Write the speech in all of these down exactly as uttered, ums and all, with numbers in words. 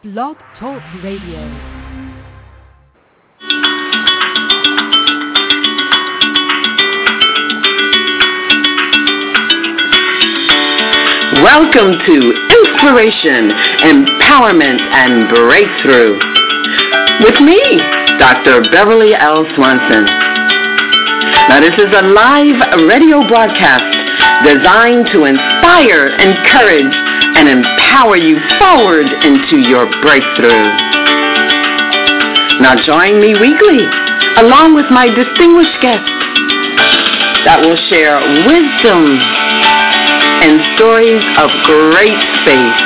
Blog Talk Radio. Welcome to Inspiration, Empowerment, and Breakthrough with me, Doctor Beverly L. Swanson. Now, this is a live radio broadcast designed to inspire, encourage, and empower you forward into your breakthrough. Now, join me weekly, along with my distinguished guests that will share wisdom and stories of great faith.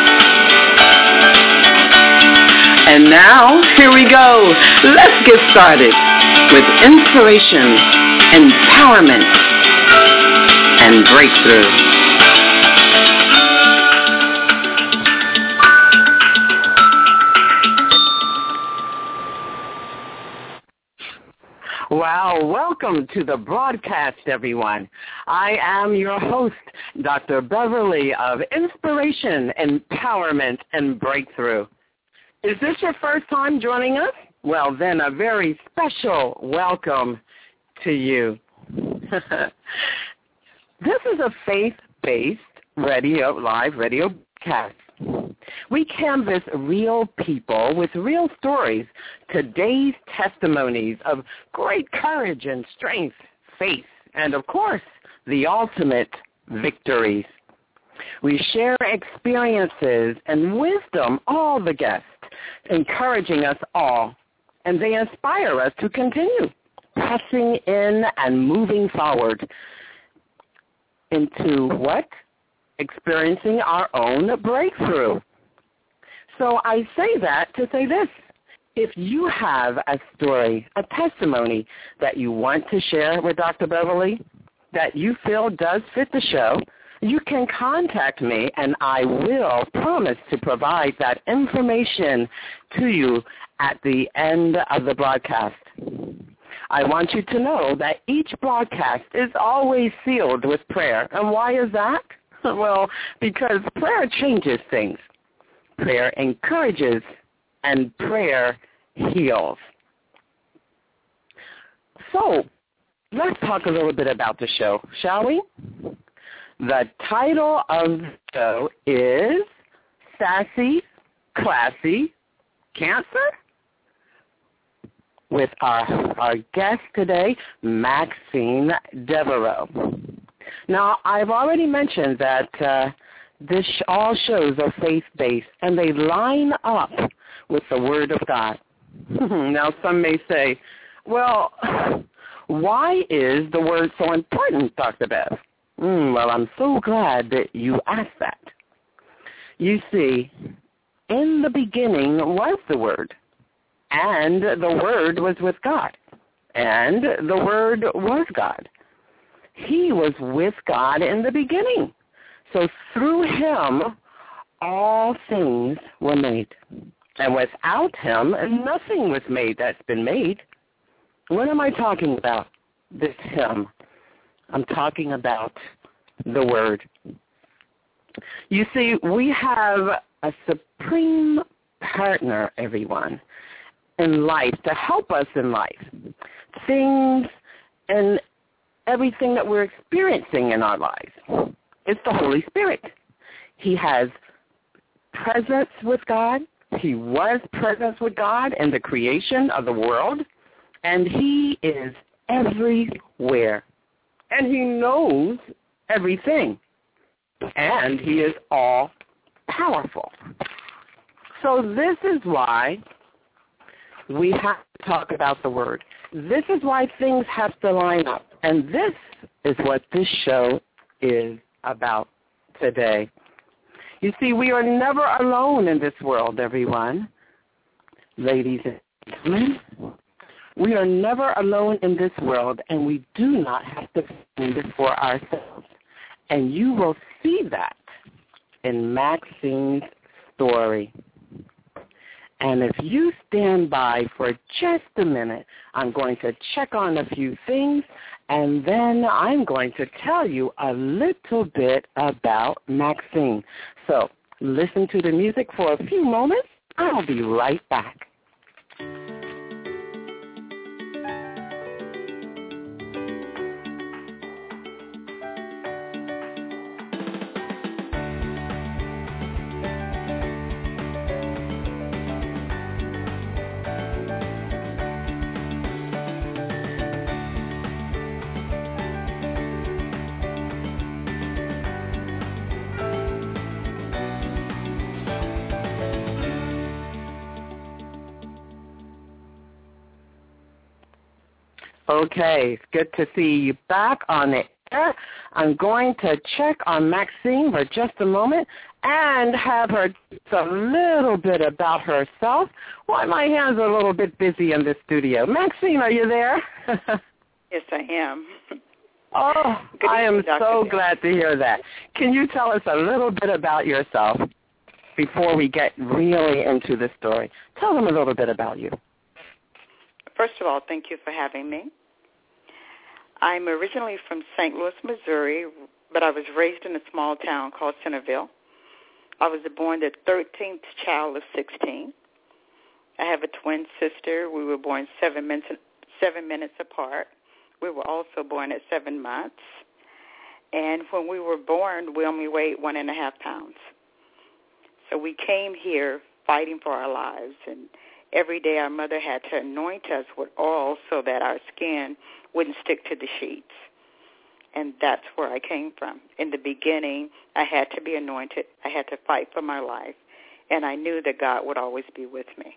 And now, here we go. Let's get started with inspiration, empowerment, and breakthrough. Wow, welcome to the broadcast, everyone. I am your host, Doctor Beverly of Inspiration, Empowerment, and Breakthrough. Is this your first time joining us? Well, then a very special welcome to you. This is a faith-based radio, live radio broadcast. We canvass real people with real stories, today's testimonies of great courage and strength, faith, and, of course, the ultimate victories. We share experiences and wisdom, all the guests, encouraging us all, and they inspire us to continue pressing in and moving forward into what? Experiencing our own breakthrough. So I say that to say this. If you have a story, a testimony that you want to share with Doctor Beverly that you feel does fit the show, you can contact me and I will promise to provide that information to you at the end of the broadcast. I want you to know that each broadcast is always sealed with prayer. And why is that? Well, because prayer changes things. Prayer encourages, and prayer heals. So, let's talk a little bit about the show, shall we? The title of the show is Sassy, Classy, Cancer? With our, our guest today, Maxine Devereaux. Now, I've already mentioned that uh, this all shows are faith-based, and they line up with the Word of God. Now, some may say, well, why is the Word so important, Doctor Bev? Mm, well, I'm so glad that you asked that. You see, in the beginning was the Word, and the Word was with God, and the Word was God. He was with God in the beginning. So through him, all things were made. And without him, nothing was made that's been made. What am I talking about, this him? I'm talking about the Word. You see, we have a supreme partner, everyone, in life to help us in life. Things and everything that we're experiencing in our lives. It's the Holy Spirit. He has presence with God. He was presence with God in the creation of the world. And he is everywhere. And he knows everything. And he is all powerful. So this is why we have to talk about the Word. This is why things have to line up. And this is what this show is about today. You see, we are never alone in this world, everyone. Ladies and gentlemen, we are never alone in this world, and we do not have to find it for ourselves. And you will see that in Maxine's story. And if you stand by for just a minute, I'm going to check on a few things, and then I'm going to tell you a little bit about Maxine. So listen to the music for a few moments, I'll be right back. Okay, it's good to see you back on the air. I'm going to check on Maxine for just a moment and have her tell a little bit about herself. Why, my hands are a little bit busy in the studio. Maxine, are you there? Yes, I am. Oh, Good I am evening, Doctor so Dale. glad to hear that. Can you tell us a little bit about yourself before we get really into the story? Tell them a little bit about you. First of all, thank you for having me. I'm originally from Saint Louis, Missouri, but I was raised in a small town called Centerville. I was born the thirteenth child of sixteen. I have a twin sister. We were born seven minutes, seven minutes apart. We were also born at seven months. And when we were born, we only weighed one and a half pounds. So we came here fighting for our lives, and every day our mother had to anoint us with oil so that our skin wouldn't stick to the sheets. And that's where I came from. In the beginning, I had to be anointed. I had to fight for my life. And I knew that God would always be with me.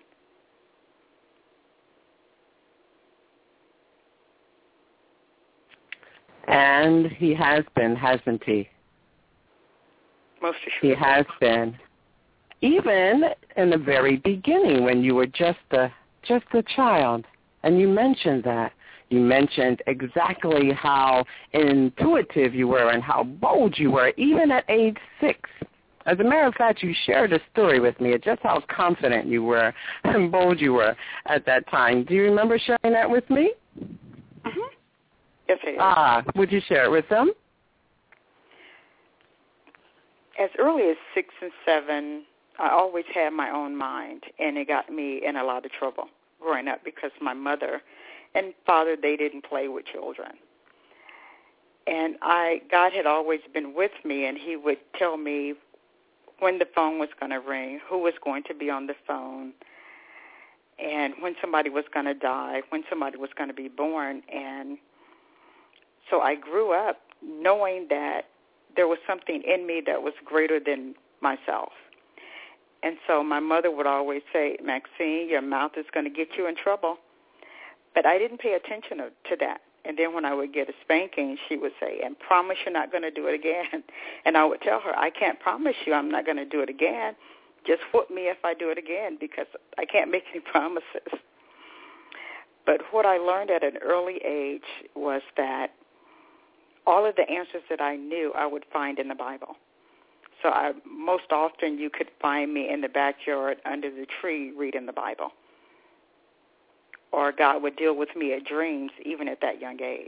And he has been, hasn't he? Most assuredly. He has been. Even in the very beginning when you were just a, just a child. And you mentioned that. You mentioned exactly how intuitive you were and how bold you were, even at age six. As a matter of fact, you shared a story with me of just how confident you were and bold you were at that time. Do you remember sharing that with me? Mm-hmm. Yes, I do. Ah, would you share it with them? As early as six and seven, I always had my own mind, and it got me in a lot of trouble growing up because my mother and father, they didn't play with children. And I, God had always been with me, and he would tell me when the phone was going to ring, who was going to be on the phone, and when somebody was going to die, when somebody was going to be born. And so I grew up knowing that there was something in me that was greater than myself. And so my mother would always say, Maxine, your mouth is going to get you in trouble. But I didn't pay attention to that. And then when I would get a spanking, she would say, and promise you're not going to do it again. And I would tell her, I can't promise you I'm not going to do it again. Just whoop me if I do it again because I can't make any promises. But what I learned at an early age was that all of the answers that I knew I would find in the Bible. So I, most often you could find me in the backyard under the tree reading the Bible. Or God would deal with me at dreams even at that young age.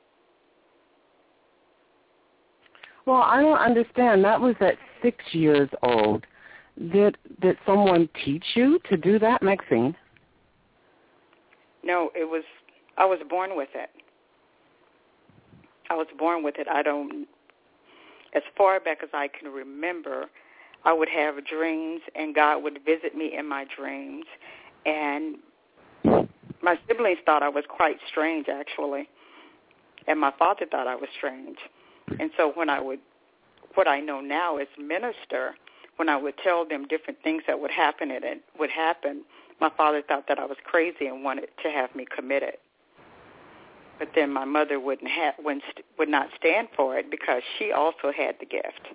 Well, I don't understand. That was at six years old. Did did someone teach you to do that, Maxine? No, it was, I was born with it. I was born with it. I don't, as far back as I can remember, I would have dreams, and God would visit me in my dreams. And my siblings thought I was quite strange, actually, and my father thought I was strange. And so when I would, what I know now as minister, when I would tell them different things that would happen and it would happen, my father thought that I was crazy and wanted to have me committed. But then my mother wouldn't have, wouldn't, would not stand for it because she also had the gift.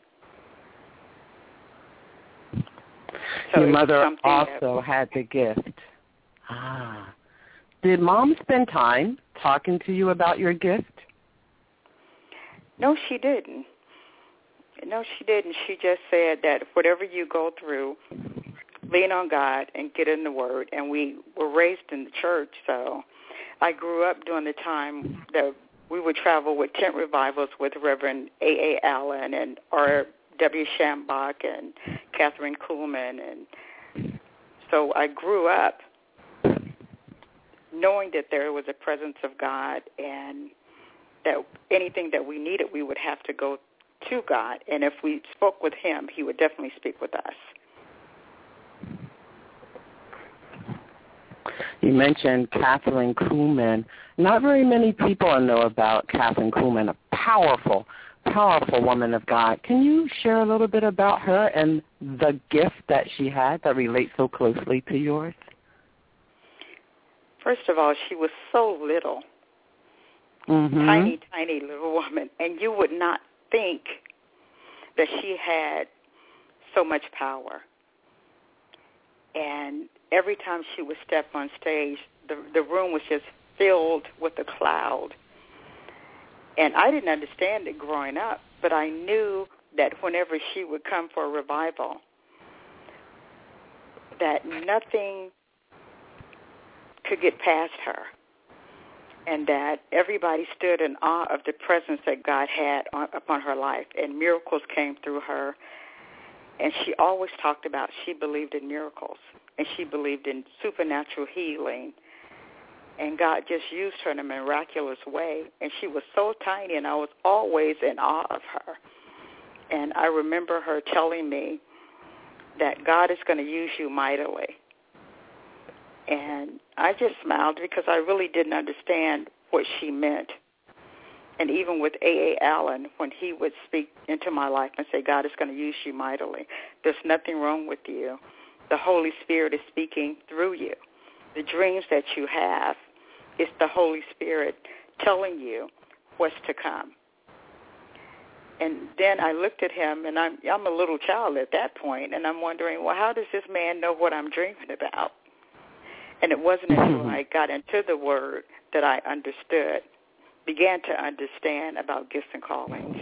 So Your mother that, also had the gift. Ah. Did Mom spend time talking to you about your gift? No, she didn't. No, she didn't. She just said that whatever you go through, lean on God and get in the Word. And we were raised in the church, so I grew up during the time that we would travel with tent revivals with Reverend A A. Allen and R W. Shambach and Catherine Kuhlman and so I grew up knowing that there was a presence of God and that anything that we needed, we would have to go to God. And if we spoke with him, he would definitely speak with us. You mentioned Kathryn Kuhlman. Not very many people know about Kathryn Kuhlman, a powerful, powerful woman of God. Can you share a little bit about her and the gift that she had that relates so closely to yours? First of all, she was so little, mm-hmm. tiny, tiny little woman, and you would not think that she had so much power. And every time she would step on stage, the, the room was just filled with a cloud. And I didn't understand it growing up, but I knew that whenever she would come for a revival, that nothing could get past her, and that everybody stood in awe of the presence that God had on, upon her life, and miracles came through her. And she always talked about she believed in miracles, and she believed in supernatural healing, and God just used her in a miraculous way. And she was so tiny, and I was always in awe of her. And I remember her telling me that God is going to use you mightily. And I just smiled because I really didn't understand what she meant. And even with A A. Allen, when he would speak into my life and say, God is going to use you mightily, there's nothing wrong with you. The Holy Spirit is speaking through you. The dreams that you have, it's the Holy Spirit telling you what's to come. And then I looked at him, and I'm, I'm a little child at that point, and I'm wondering, well, how does this man know what I'm dreaming about? And it wasn't until I got into the Word that I understood, began to understand about gifts and callings.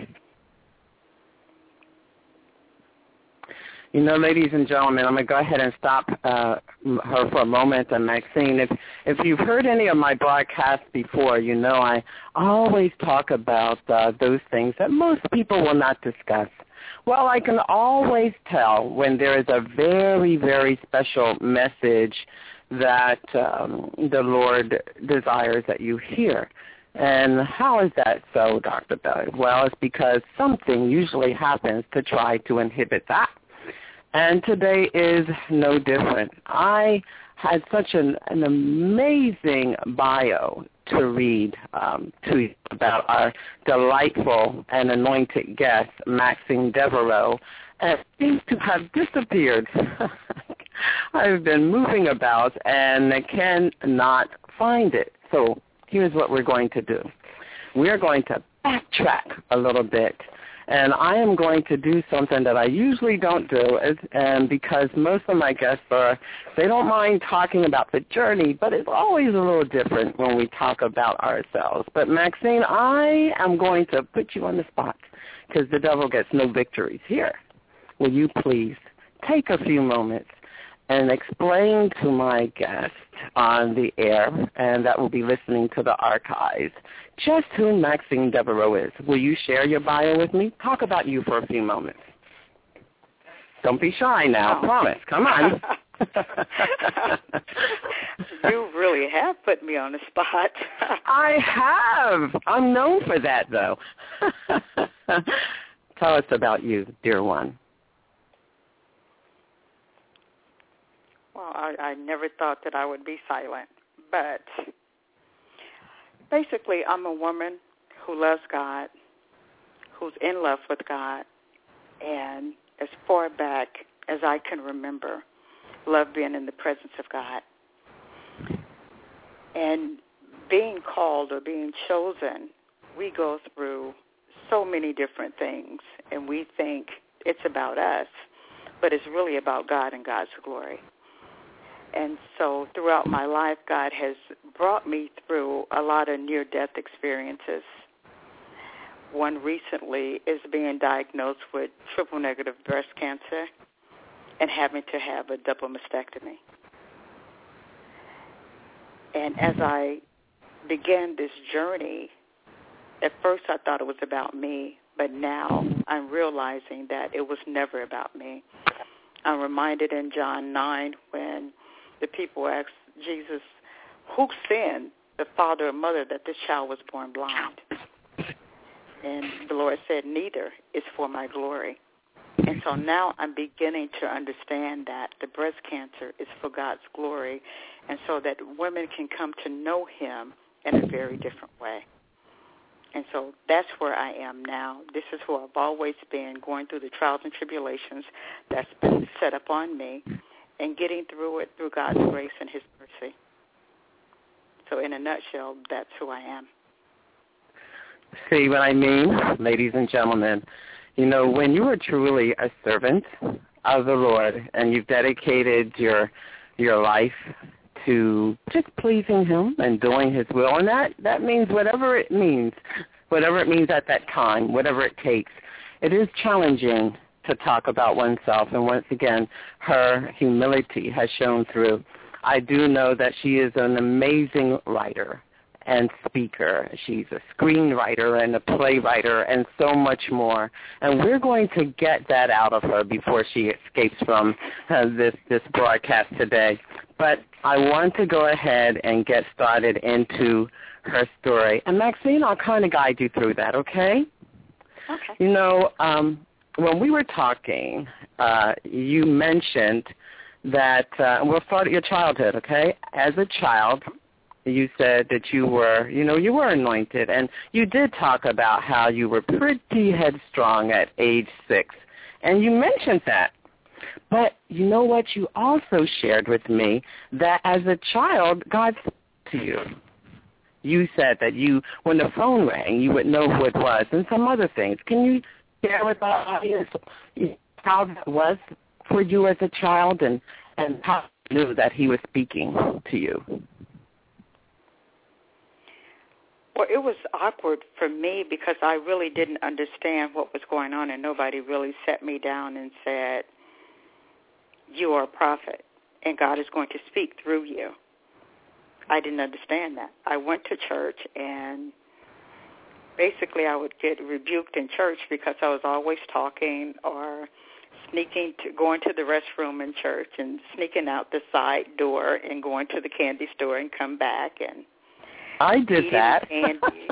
You know, ladies and gentlemen, I'm going to go ahead and stop uh, her for a moment. And Maxine, if, if you've heard any of my broadcasts before, you know I always talk about uh, those things that most people will not discuss. Well, I can always tell when there is a very, very special message that um, the Lord desires that you hear. And how is that so, Doctor Belli? Well, it's because something usually happens to try to inhibit that. And today is no different. I had such an, an amazing bio to read um, to you about our delightful and anointed guest, Maxine Devereaux, and it seems to have disappeared. I've been moving about and cannot find it. So here's what we're going to do. We're going to backtrack a little bit, and I am going to do something that I usually don't do, as, and because most of my guests are, they don't mind talking about the journey, but it's always a little different when we talk about ourselves. But Maxine, I am going to put you on the spot because the devil gets no victories here. Will you please take a few moments and explain to my guest on the air, and that will be listening to the archives, just who Maxine Devereaux is. Will you share your bio with me? Talk about you for a few moments. Don't be shy now. Oh. Promise. Come on. You really have put me on the spot. I have. I'm known for that, though. Tell us about you, dear one. Well, I, I never thought that I would be silent, but basically I'm a woman who loves God, who's in love with God, and as far back as I can remember, love being in the presence of God. And being called or being chosen, we go through so many different things, and we think it's about us, but it's really about God and God's glory. And so throughout my life, God has brought me through a lot of near-death experiences. One recently is being diagnosed with triple-negative breast cancer and having to have a double mastectomy. And as I began this journey, at first I thought it was about me, but now I'm realizing that it was never about me. I'm reminded in John nine when the people asked Jesus, who sinned, the father or mother, that this child was born blind? And the Lord said, neither. It's for my glory. And so now I'm beginning to understand that the breast cancer is for God's glory, and so that women can come to know him in a very different way. And so that's where I am now. This is who I've always been, going through the trials and tribulations that's been set up on me and getting through it through God's grace and his mercy. So in a nutshell, that's who I am. See what I mean, ladies and gentlemen? You know, when you are truly a servant of the Lord and you've dedicated your your life to just pleasing him and doing his will, and that, that means whatever it means, whatever it means at that time, whatever it takes, it is challenging to talk about oneself. And once again, her humility has shown through. I do know that she is an amazing writer and speaker. She's a screenwriter and a playwright and so much more. And we're going to get that out of her before she escapes from uh, this, this broadcast today. But I want to go ahead and get started into her story. And Maxine, I'll kind of guide you through that, okay? Okay. You know, um, when we were talking, uh, you mentioned that, uh, we'll start at your childhood, okay? As a child, you said that you were, you know, you were anointed, and you did talk about how you were pretty headstrong at age six, and you mentioned that. But you know what? You also shared with me that as a child, God spoke to you. You said that you, when the phone rang, you would know who it was, and some other things. Can you share with our audience how that was for you as a child, and, and how you knew that he was speaking to you? Well, it was awkward for me because I really didn't understand what was going on, and nobody really sat me down and said, you are a prophet, and God is going to speak through you. I didn't understand that. I went to church, and basically I would get rebuked in church because I was always talking or sneaking to going to the restroom in church and sneaking out the side door and going to the candy store and come back and I did that. Candy.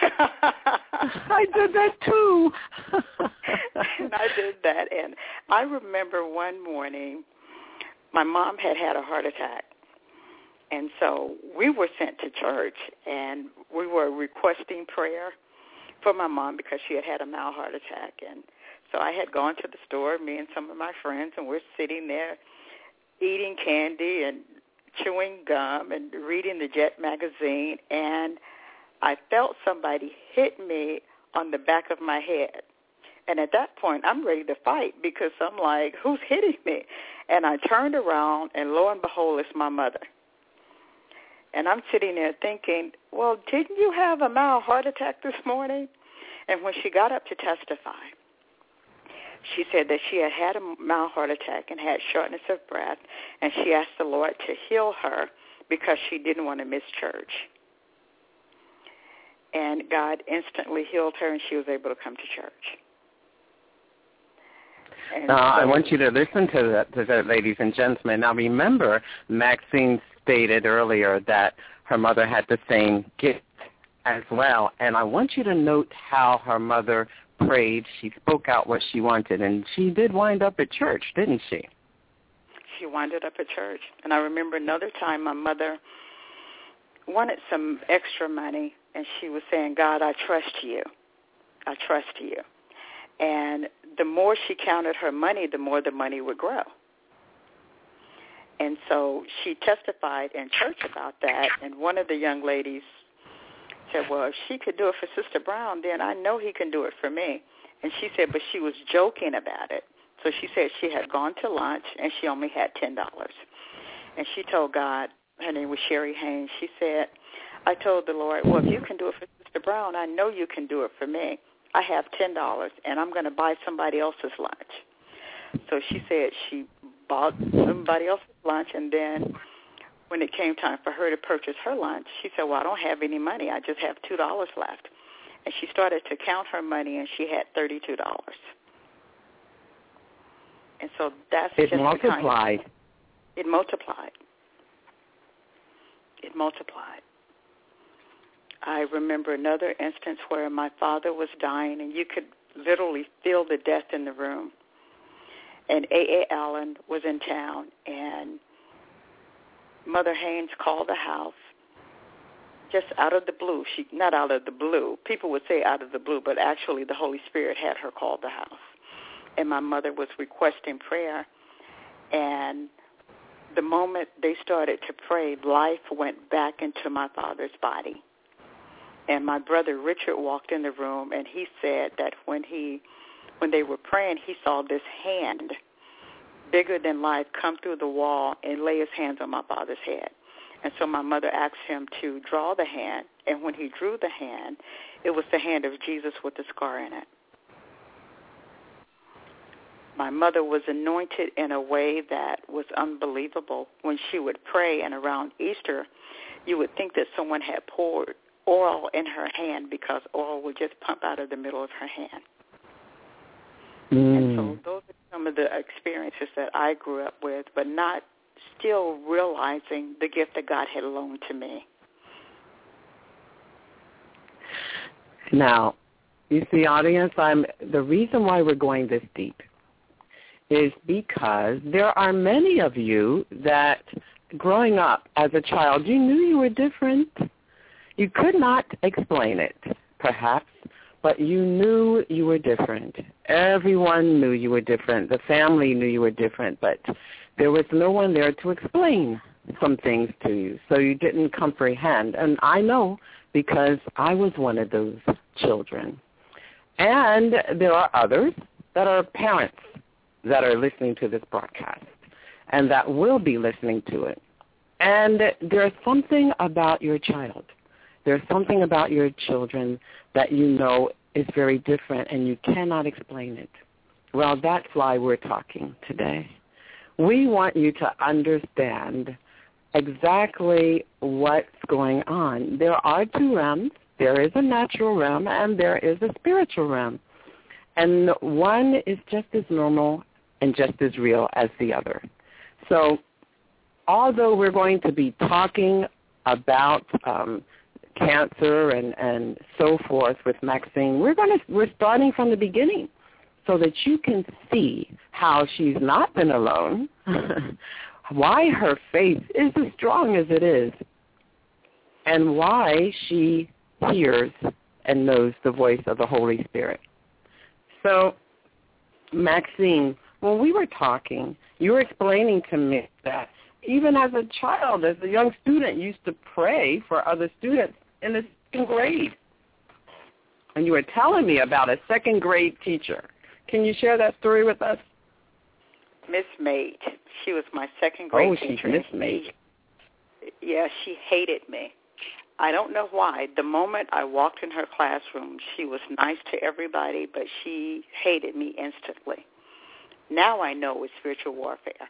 I did that too. And I did that, and I remember one morning my mom had had a heart attack, and so we were sent to church, and we were requesting prayer for my mom because she had had a mild heart attack. And so I had gone to the store, me and some of my friends, and we're sitting there eating candy and chewing gum and reading the Jet magazine, and I felt somebody hit me on the back of my head. And at that point, I'm ready to fight because I'm like, who's hitting me? And I turned around, and lo and behold, it's my mother. And I'm sitting there thinking, well, didn't you have a mild heart attack this morning? And when she got up to testify, she said that she had had a mild heart attack and had shortness of breath, and she asked the Lord to heal her because she didn't want to miss church. And God instantly healed her, and she was able to come to church. And now, so, I want you to listen to that, to that, ladies and gentlemen. Now, remember, Maxine stated earlier that her mother had the same gift as well, and I want you to note how her mother prayed. She spoke out what she wanted, and she did wind up at church, didn't she? She winded up at church. And I remember another time my mother wanted some extra money, and she was saying, God, I trust you. I trust you. And the more she counted her money, the more the money would grow. And so she testified in church about that, and one of the young ladies said, well, if she could do it for Sister Brown, then I know he can do it for me. And she said, but she was joking about it. So she said she had gone to lunch, and she only had ten dollars. And she told God, her name was Sherry Haynes, she said, I told the Lord, well, if you can do it for Sister Brown, I know you can do it for me. I have ten dollars, and I'm going to buy somebody else's lunch. So she said she bought somebody else's lunch, and then when it came time for her to purchase her lunch, she said, well, I don't have any money. I just have two dollars left. And she started to count her money, and she had thirty-two dollars. And so that's it just multiplied. The kind of, it multiplied. it multiplied. I remember another instance where my father was dying, and you could literally feel the death in the room. And A A. Allen was in town, and Mother Haynes called the house just out of the blue. She not out of the blue. People would say out of the blue, but actually the Holy Spirit had her call the house. And my mother was requesting prayer, and the moment they started to pray, life went back into my father's body. And my brother Richard walked in the room, and he said that when he, when they were praying, he saw this hand, bigger than life, come through the wall and lay his hands on my father's head. And so my mother asked him to draw the hand, and when he drew the hand, it was the hand of Jesus with the scar in it. My mother was anointed in a way that was unbelievable. When she would pray, and around Easter, you would think that someone had poured oil in her hand, because oil would just pump out of the middle of her hand. Mm. And so those are some of the experiences that I grew up with, but not still realizing the gift that God had loaned to me. Now, you see, audience, I'm the reason why we're going this deep is because there are many of you that growing up as a child, you knew you were different. You could not explain it, perhaps, but you knew you were different. Everyone knew you were different. The family knew you were different, but there was no one there to explain some things to you, so you didn't comprehend. And I know because I was one of those children. And there are others that are parents that are listening to this broadcast and that will be listening to it. And there's something about your child. There's something about your children that you know is very different and you cannot explain it. Well, that's why we're talking today. We want you to understand exactly what's going on. There are two realms. There is a natural realm and there is a spiritual realm. And one is just as normal and just as real as the other. So although we're going to be talking about um, cancer and, and so forth with Maxine, we're going to we're starting from the beginning so that you can see how she's not been alone, why her faith is as strong as it is, and why she hears and knows the voice of the Holy Spirit. So, Maxine, when we were talking, you were explaining to me that even as a child, as a young student, you used to pray for other students in the second grade. And you were telling me about a second grade teacher. Can you share that story with us? Miss Mate. She was my second grade oh, teacher. Oh, she's Miss Mate. Yeah, she hated me. I don't know why. The moment I walked in her classroom, she was nice to everybody, but she hated me instantly. Now I know it's spiritual warfare.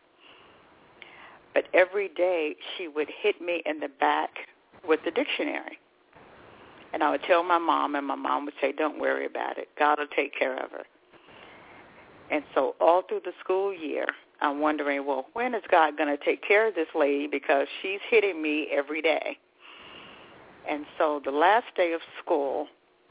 But every day she would hit me in the back with the dictionary. And I would tell my mom, and my mom would say, don't worry about it. God will take care of her. And so all through the school year, I'm wondering, well, when is God going to take care of this lady, because she's hitting me every day. And so the last day of school,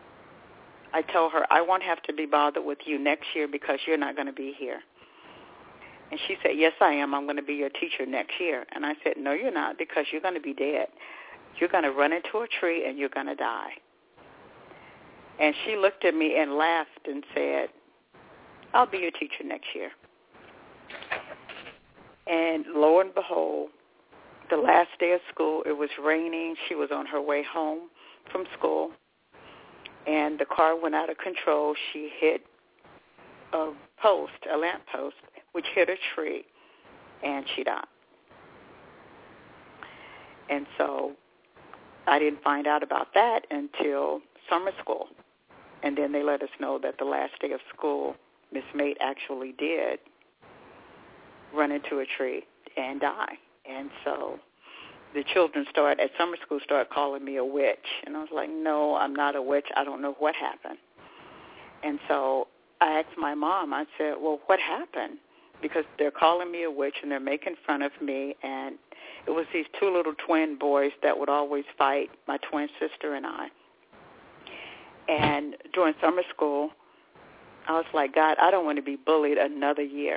I told her, I won't have to be bothered with you next year because you're not going to be here. And she said, yes, I am. I'm going to be your teacher next year. And I said, no, you're not, because you're going to be dead. You're going to run into a tree and you're going to die. And she looked at me and laughed and said, I'll be your teacher next year. And lo and behold, the last day of school, it was raining. She was on her way home from school, and the car went out of control. She hit a post, a lamp post, which hit a tree, and she died. And so I didn't find out about that until summer school. And then they let us know that the last day of school, Miss Mate actually did run into a tree and die. And so the children start at summer school start calling me a witch. And I was like, no, I'm not a witch. I don't know what happened. And so I asked my mom, I said, well, what happened? Because they're calling me a witch and they're making fun of me. And it was these two little twin boys that would always fight, my twin sister and I. And during summer school, I was like, God, I don't want to be bullied another year.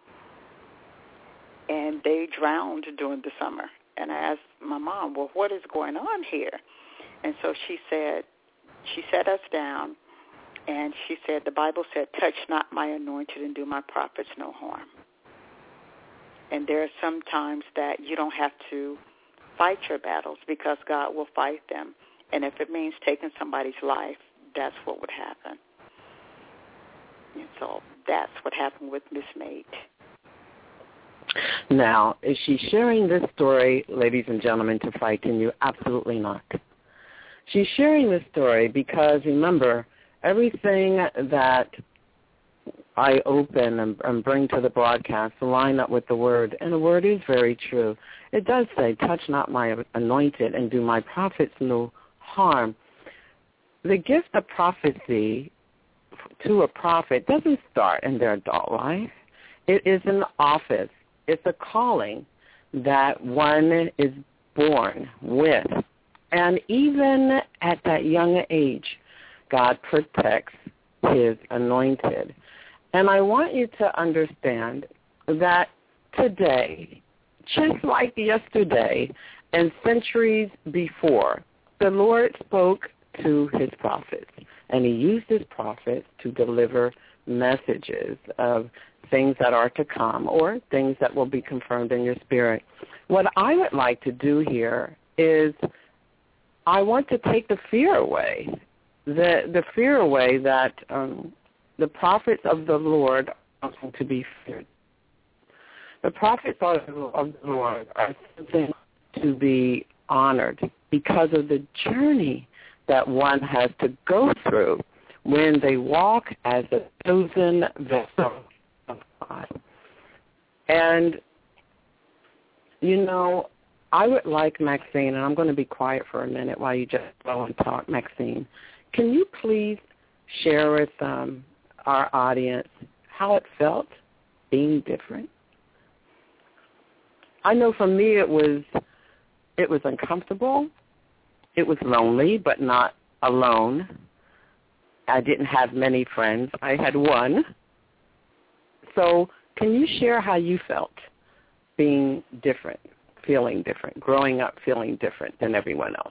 And they drowned during the summer. And I asked my mom, well, what is going on here? And so she said, she sat us down, and she said, the Bible said, touch not my anointed and do my prophets no harm. And there are some times that you don't have to fight your battles because God will fight them. And if it means taking somebody's life, that's what would happen. And so that's what happened with Miss Mate. Now, is she sharing this story, ladies and gentlemen, to frighten you? Absolutely not. She's sharing this story because, remember, everything that I open and, and bring to the broadcast line up with the word, and the word is very true. It does say, touch not my anointed and do my prophets no harm. The gift of prophecy to a prophet doesn't start in their adult life. It is an office. It's a calling that one is born with. And even at that young age, God protects his anointed. And I want you to understand that today, just like yesterday and centuries before, the Lord spoke to his prophets, and he used his prophets to deliver messages of things that are to come or things that will be confirmed in your spirit. What I would like to do here is I want to take the fear away, the the fear away that um, the prophets of the Lord are something to be feared. The prophets of the Lord are something to be honored because of the journey that one has to go through when they walk as a chosen vessel of God. And, you know, I would like Maxine, and I'm going to be quiet for a minute while you just go and talk, Maxine. Can you please share with um, our audience how it felt being different? I know for me it was it was uncomfortable. It was lonely, but not alone. I didn't have many friends. I had one. So can you share how you felt being different, feeling different, growing up feeling different than everyone else?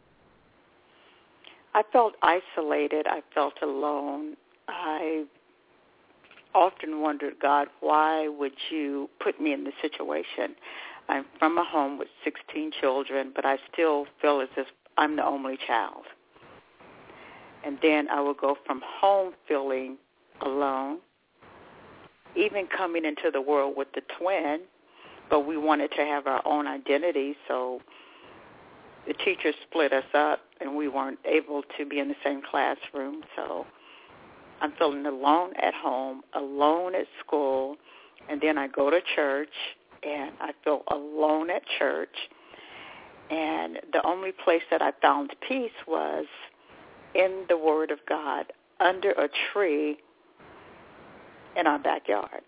I felt isolated. I felt alone. I often wondered, God, why would you put me in this situation? I'm from a home with sixteen children, but I still feel as if I'm the only child. And then I would go from home feeling alone, even coming into the world with the twin, but we wanted to have our own identity, so the teachers split us up, and we weren't able to be in the same classroom. So I'm feeling alone at home, alone at school, and then I go to church, and I feel alone at church. And the only place that I found peace was in the Word of God, under a tree in our backyard.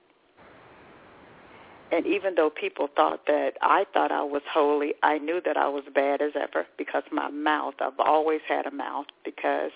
And even though people thought that I thought I was holy, I knew that I was bad as ever because my mouth, I've always had a mouth, because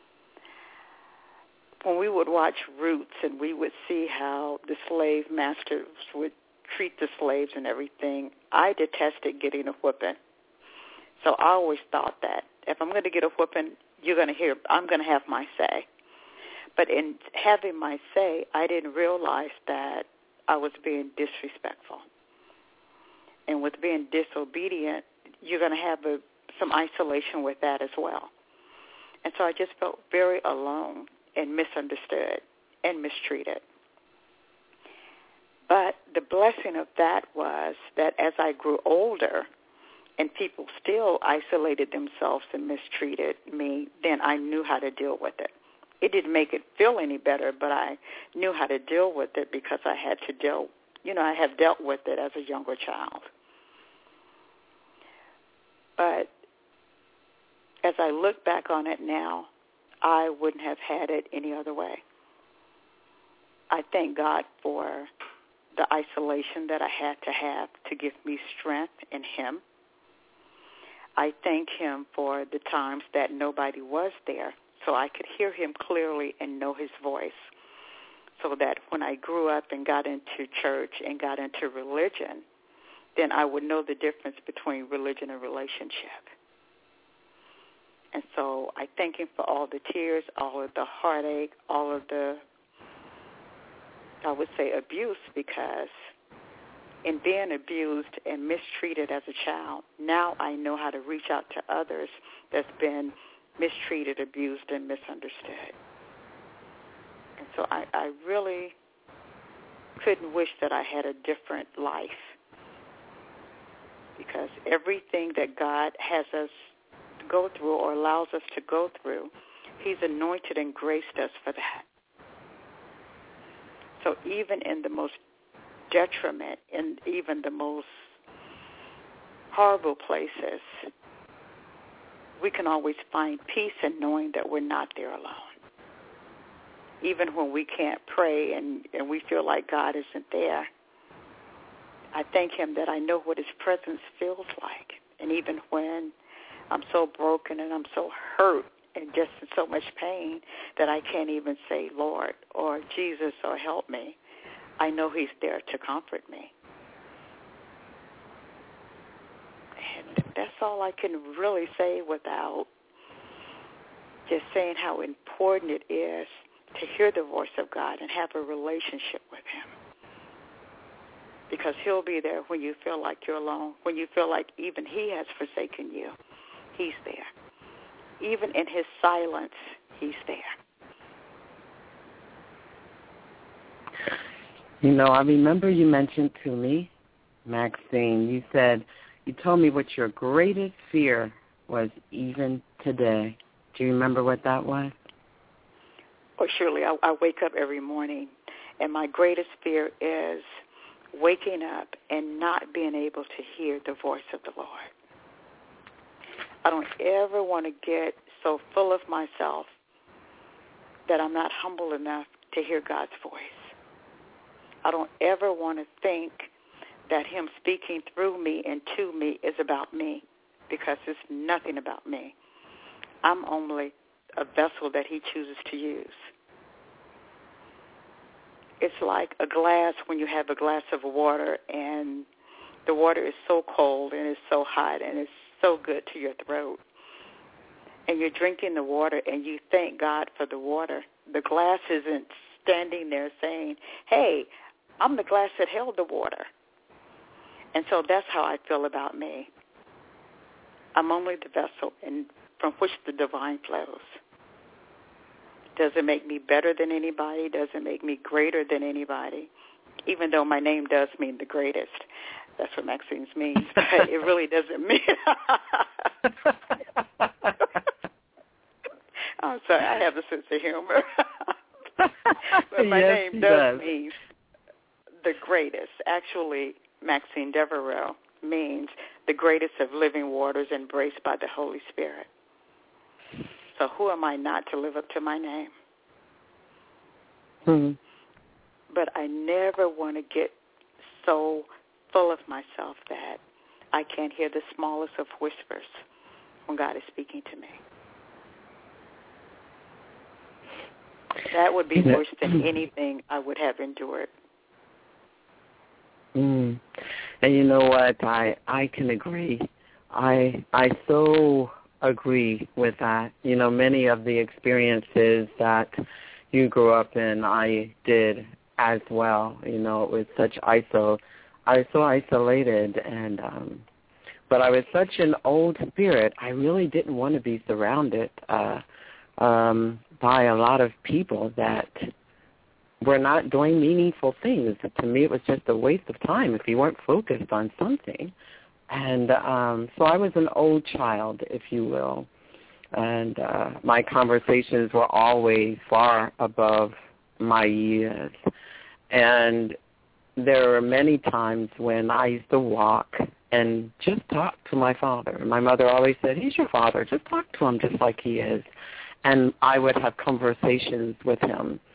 when we would watch Roots and we would see how the slave masters would treat the slaves and everything, I detested getting a whipping. So I always thought that if I'm going to get a whipping, you're going to hear, I'm going to have my say. But in having my say, I didn't realize that I was being disrespectful. And with being disobedient, you're going to have a, some isolation with that as well. And so I just felt very alone and misunderstood and mistreated. But the blessing of that was that as I grew older and people still isolated themselves and mistreated me, then I knew how to deal with it. It didn't make it feel any better, but I knew how to deal with it because I had to deal, you know, I have dealt with it as a younger child. But as I look back on it now, I wouldn't have had it any other way. I thank God for the isolation that I had to have to give me strength in him. I thank him for the times that nobody was there, so I could hear him clearly and know his voice, so that when I grew up and got into church and got into religion, then I would know the difference between religion and relationship. And so I thank him for all the tears, all of the heartache, all of the, I would say, abuse, because in being abused and mistreated as a child, now I know how to reach out to others that's been mistreated, abused, and misunderstood. And so I, I really couldn't wish that I had a different life, because everything that God has us go through or allows us to go through, he's anointed and graced us for that. So even in the most detriment, in even the most horrible places, we can always find peace in knowing that we're not there alone. Even when we can't pray and, and we feel like God isn't there, I thank him that I know what his presence feels like. And even when I'm so broken and I'm so hurt and just in so much pain that I can't even say Lord or Jesus or help me, I know he's there to comfort me. And that's all I can really say without just saying how important it is to hear the voice of God and have a relationship with him. Because he'll be there when you feel like you're alone, when you feel like even he has forsaken you. He's there. Even in his silence, he's there. You know, I remember you mentioned to me, Maxine, you said, you told me what your greatest fear was even today. Do you remember what that was? Oh, surely. I, I wake up every morning, and my greatest fear is waking up and not being able to hear the voice of the Lord. I don't ever want to get so full of myself that I'm not humble enough to hear God's voice. I don't ever want to think that him speaking through me and to me is about me, because it's nothing about me. I'm only a vessel that he chooses to use. It's like a glass when you have a glass of water and the water is so cold and it's so hot and it's so good to your throat. And you're drinking the water and you thank God for the water. The glass isn't standing there saying, hey, I'm the glass that held the water. And so that's how I feel about me. I'm only the vessel in, from which the divine flows. Doesn't make me better than anybody. Doesn't make me greater than anybody, even though my name does mean the greatest. That's what Maxine's means, but it really doesn't mean. I'm sorry, I have a sense of humor. But my yes, name does, does mean the greatest. Actually, Maxine Devereaux means the greatest of living waters embraced by the Holy Spirit. So who am I not to live up to my name? Mm-hmm. But I never want to get so full of myself that I can't hear the smallest of whispers when God is speaking to me. That would be worse than anything I would have endured. Mm. And you know what? I I can agree. I I so agree with that. You know, many of the experiences that you grew up in, I did as well. You know, it was such iso. I was so isolated, and um, but I was such an old spirit. I really didn't want to be surrounded uh, um, by a lot of people that were not doing meaningful things. To me, it was just a waste of time if you weren't focused on something. And um, so I was an old child, if you will, and uh, my conversations were always far above my years. And there were many times when I used to walk and just talk to my father. My mother always said, he's your father, just talk to him just like he is. And I would have conversations with him.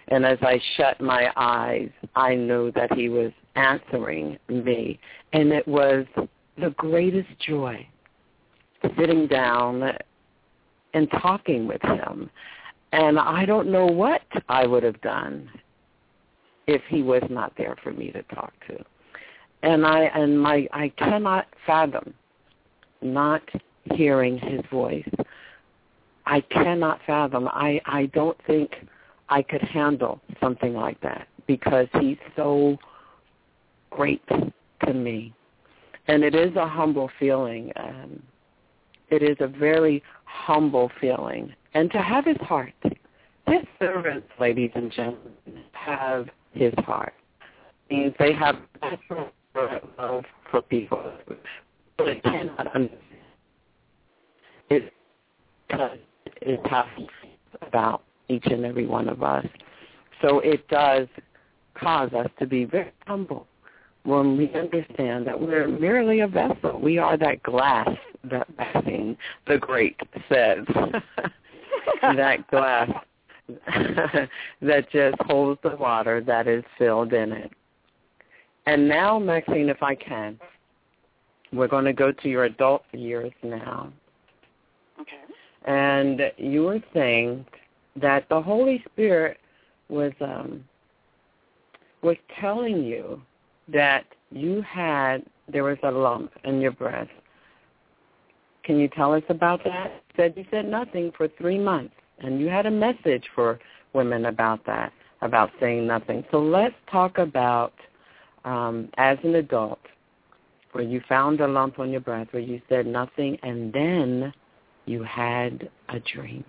And as I shut my eyes, I knew that he was answering me. And it was the greatest joy sitting down and talking with him. And I don't know what I would have done if he was not there for me to talk to. And I and my I cannot fathom not hearing his voice. I cannot fathom. I, I don't think I could handle something like that because he's so great to me. And it is a humble feeling. Um, it is a very humble feeling. And to have his heart, his servants, ladies and gentlemen, have his heart. It means they have natural love for people. But it cannot understand. It does. It's how he feels about each and every one of us. So it does cause us to be very humble when we understand that we're merely a vessel. We are that glass that Maxine the Great says. That glass that just holds the water that is filled in it. And now, Maxine, if I can, we're going to go to your adult years now. Okay. And you were saying that the Holy Spirit was um, was telling you that you had, there was a lump in your breast. Can you tell us about that? You said you said nothing for three months, and you had a message for women about that, about saying nothing. So let's talk about, um, as an adult, where you found a lump on your breast, where you said nothing, and then you had a dream.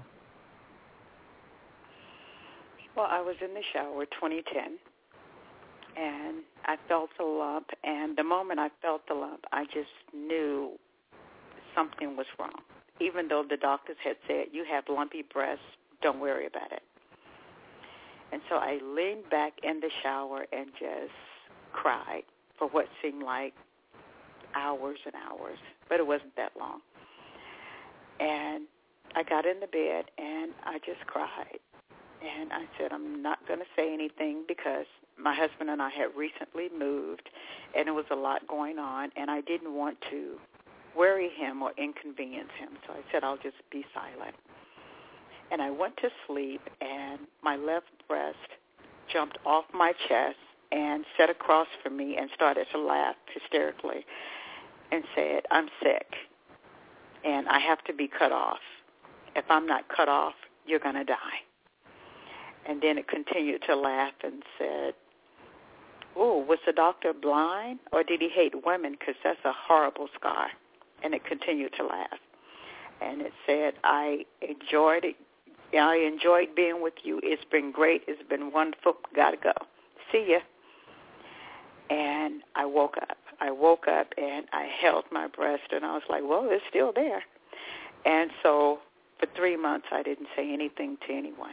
Well, I was in the shower twenty ten, and I felt the lump, and the moment I felt the lump, I just knew something was wrong. Even though the doctors had said, you have lumpy breasts, don't worry about it. And so I leaned back in the shower and just cried for what seemed like hours and hours, but it wasn't that long. And I got in the bed, and I just cried. And I said, I'm not going to say anything because my husband and I had recently moved, and it was a lot going on, and I didn't want to worry him or inconvenience him. So I said, I'll just be silent. And I went to sleep, and my left breast jumped off my chest and sat across from me and started to laugh hysterically and said, I'm sick, and I have to be cut off. If I'm not cut off, you're going to die. And then it continued to laugh and said, oh, was the doctor blind, or did he hate women? Because that's a horrible scar. And it continued to laugh. And it said, I enjoyed it. I enjoyed being with you. It's been great. It's been wonderful. Got to go. See ya. And I woke up. I woke up, and I held my breast, and I was like, well, it's still there. And so for three months, I didn't say anything to anyone.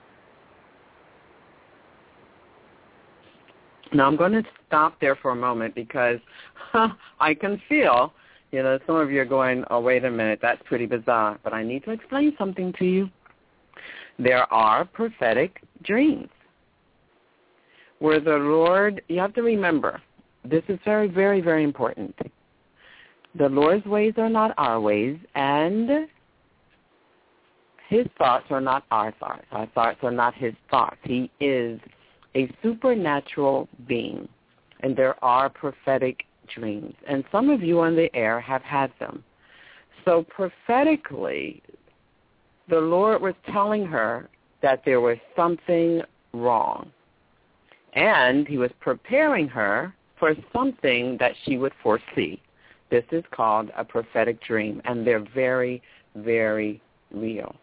Now, I'm going to stop there for a moment because huh, I can feel, you know, some of you are going, oh, wait a minute, that's pretty bizarre. But I need to explain something to you. There are prophetic dreams where the Lord, you have to remember, this is very, very, very important. The Lord's ways are not our ways, and his thoughts are not our thoughts. Our thoughts are not his thoughts. He is a supernatural being, and there are prophetic dreams. And some of you on the air have had them. So prophetically, the Lord was telling her that there was something wrong, and he was preparing her for something that she would foresee. This is called a prophetic dream, and they're very, very real.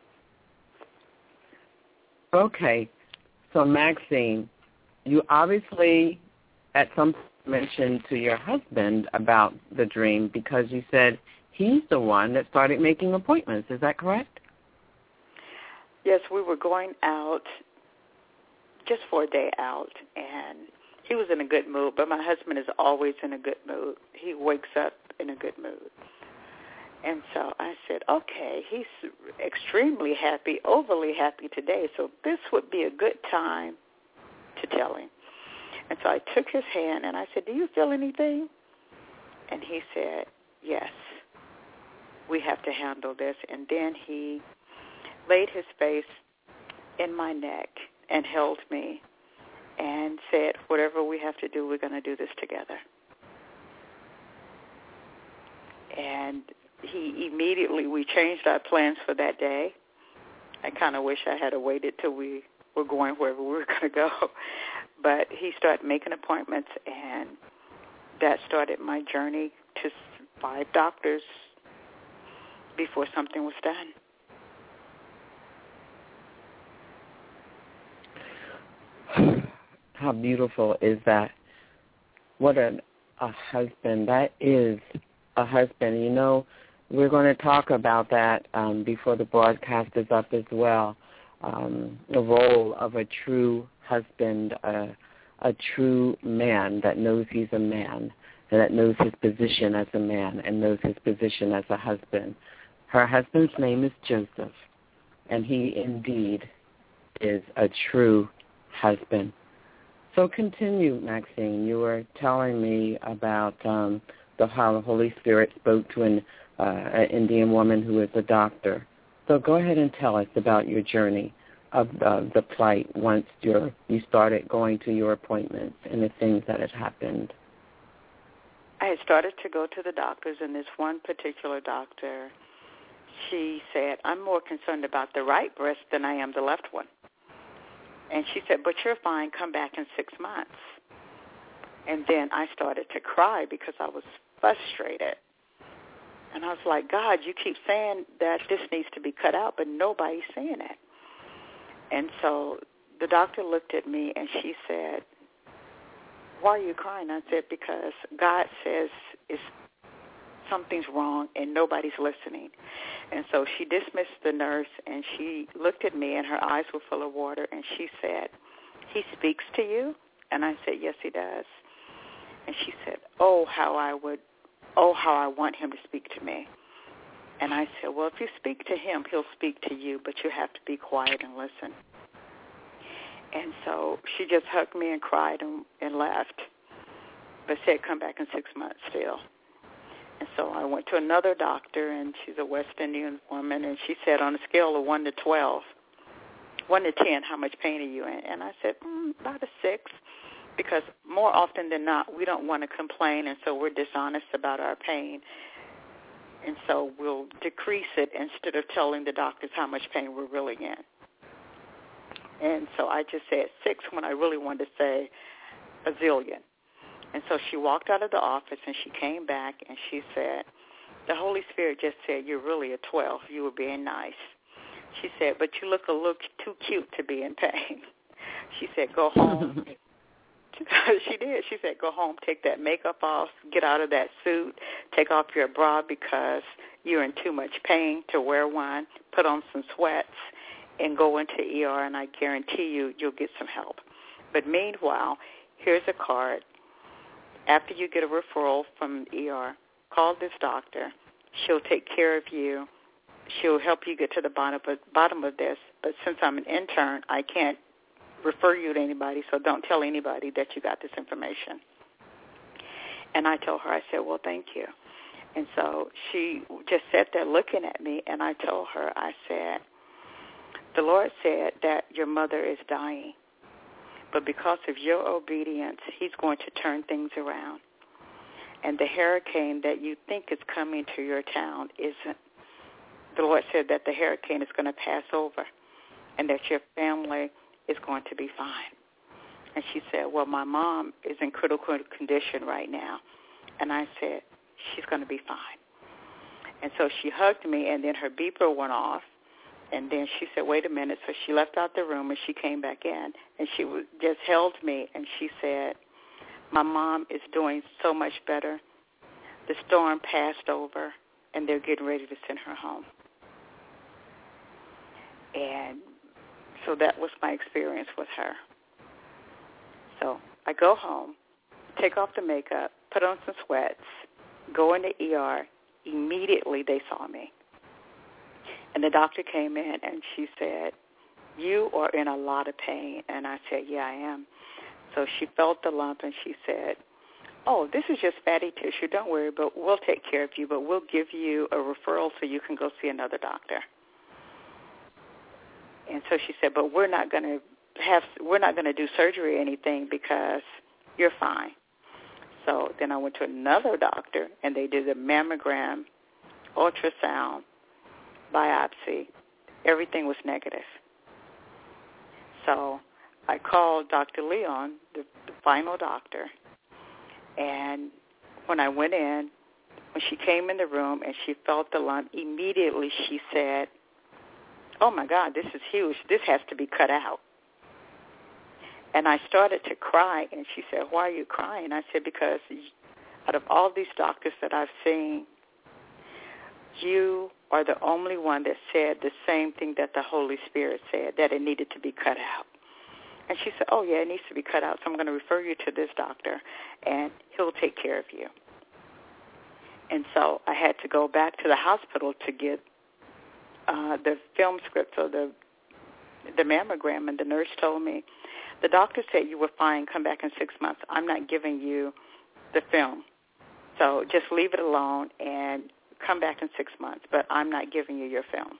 Okay, so Maxine, you obviously at some point mentioned to your husband about the dream because you said he's the one that started making appointments. Is that correct? Yes, we were going out just for a day out, and he was in a good mood, but my husband is always in a good mood. He wakes up in a good mood. And so I said, okay, he's extremely happy, overly happy today, so this would be a good time tell him. And so I took his hand, and I said, do you feel anything? And he said, yes, we have to handle this. And then he laid his face in my neck and held me and said, whatever we have to do, we're going to do this together. And he immediately, we changed our plans for that day. I kind of wish I had waited till we were going wherever we were going to go. But he started making appointments, and that started my journey to five doctors before something was done. How beautiful is that? What a, a husband. That is a husband. You know, we're going to talk about that um, before the broadcast is up as well. Um, the role of a true husband, uh, a true man that knows he's a man and that knows his position as a man and knows his position as a husband. Her husband's name is Joseph, and he indeed is a true husband. So continue, Maxine. You were telling me about um, the, how the Holy Spirit spoke to an, uh, an Indian woman who is a doctor. So go ahead and tell us about your journey of uh, the plight once you're, you started going to your appointments and the things that had happened. I had started to go to the doctors, and this one particular doctor, she said, I'm more concerned about the right breast than I am the left one. And she said, but you're fine, come back in six months. And then I started to cry because I was frustrated. And I was like, God, you keep saying that this needs to be cut out, but nobody's saying it. And so the doctor looked at me, and she said, why are you crying? I said, because God says it's, something's wrong, and nobody's listening. And so she dismissed the nurse, and she looked at me, and her eyes were full of water, and she said, he speaks to you? And I said, yes, he does. And she said, oh, how I would, oh, how I want him to speak to me. And I said, well, if you speak to him, he'll speak to you, but you have to be quiet and listen. And so she just hugged me and cried and, and left, but said come back in six months still. And so I went to another doctor, and she's a West Indian woman, and she said on a scale of one to twelve, one to ten, how much pain are you in? And I said, mm, about a six, because more often than not, we don't want to complain, and so we're dishonest about our pain. And so we'll decrease it instead of telling the doctors how much pain we're really in. And so I just said six when I really wanted to say a zillion. And so she walked out of the office, and she came back, and she said, the Holy Spirit just said, you're really a twelve. You were being nice. She said, but you look a little too cute to be in pain. She said, go home. She did. She said, go home, take that makeup off, get out of that suit, take off your bra because you're in too much pain to wear one, put on some sweats, and go into E R, and I guarantee you you'll get some help. But meanwhile, here's a card. After you get a referral from E R, call this doctor. She'll take care of you. She'll help you get to the bottom of, bottom of this. But since I'm an intern, I can't refer you to anybody, so don't tell anybody that you got this information. And I told her, I said, well, thank you. And so she just sat there looking at me, and I told her, I said, the Lord said that your mother is dying, but because of your obedience, he's going to turn things around. And the hurricane that you think is coming to your town isn't. The Lord said that the hurricane is going to pass over and that your family is going to be fine. And she said, well, my mom is in critical condition right now. And I said, she's going to be fine. And so she hugged me, and then her beeper went off. And then she said, wait a minute. So she left out the room, and she came back in, and she just held me, and she said, my mom is doing so much better. The storm passed over, and they're getting ready to send her home. And so that was my experience with her. So I go home, take off the makeup, put on some sweats, go into E R. Immediately they saw me. And the doctor came in, and she said, you are in a lot of pain. And I said, yeah, I am. So she felt the lump, and she said, oh, this is just fatty tissue. Don't worry, but we'll take care of you, but we'll give you a referral so you can go see another doctor. And so she said, but we're not going to have, we're not going to do surgery or anything because you're fine. So then I went to another doctor, and they did a mammogram, ultrasound, biopsy. Everything was negative. So I called Doctor Leon, the, the final doctor, and when I went in, when she came in the room and she felt the lump, immediately she said, oh, my God, this is huge. This has to be cut out. And I started to cry, and she said, why are you crying? I said, because out of all these doctors that I've seen, you are the only one that said the same thing that the Holy Spirit said, that it needed to be cut out. And she said, oh, yeah, it needs to be cut out, so I'm going to refer you to this doctor, and he'll take care of you. And so I had to go back to the hospital to get uh, the film script of the, the mammogram, and the nurse told me, the doctor said you were fine, come back in six months. I'm not giving you the film. So just leave it alone and come back in six months, but I'm not giving you your film.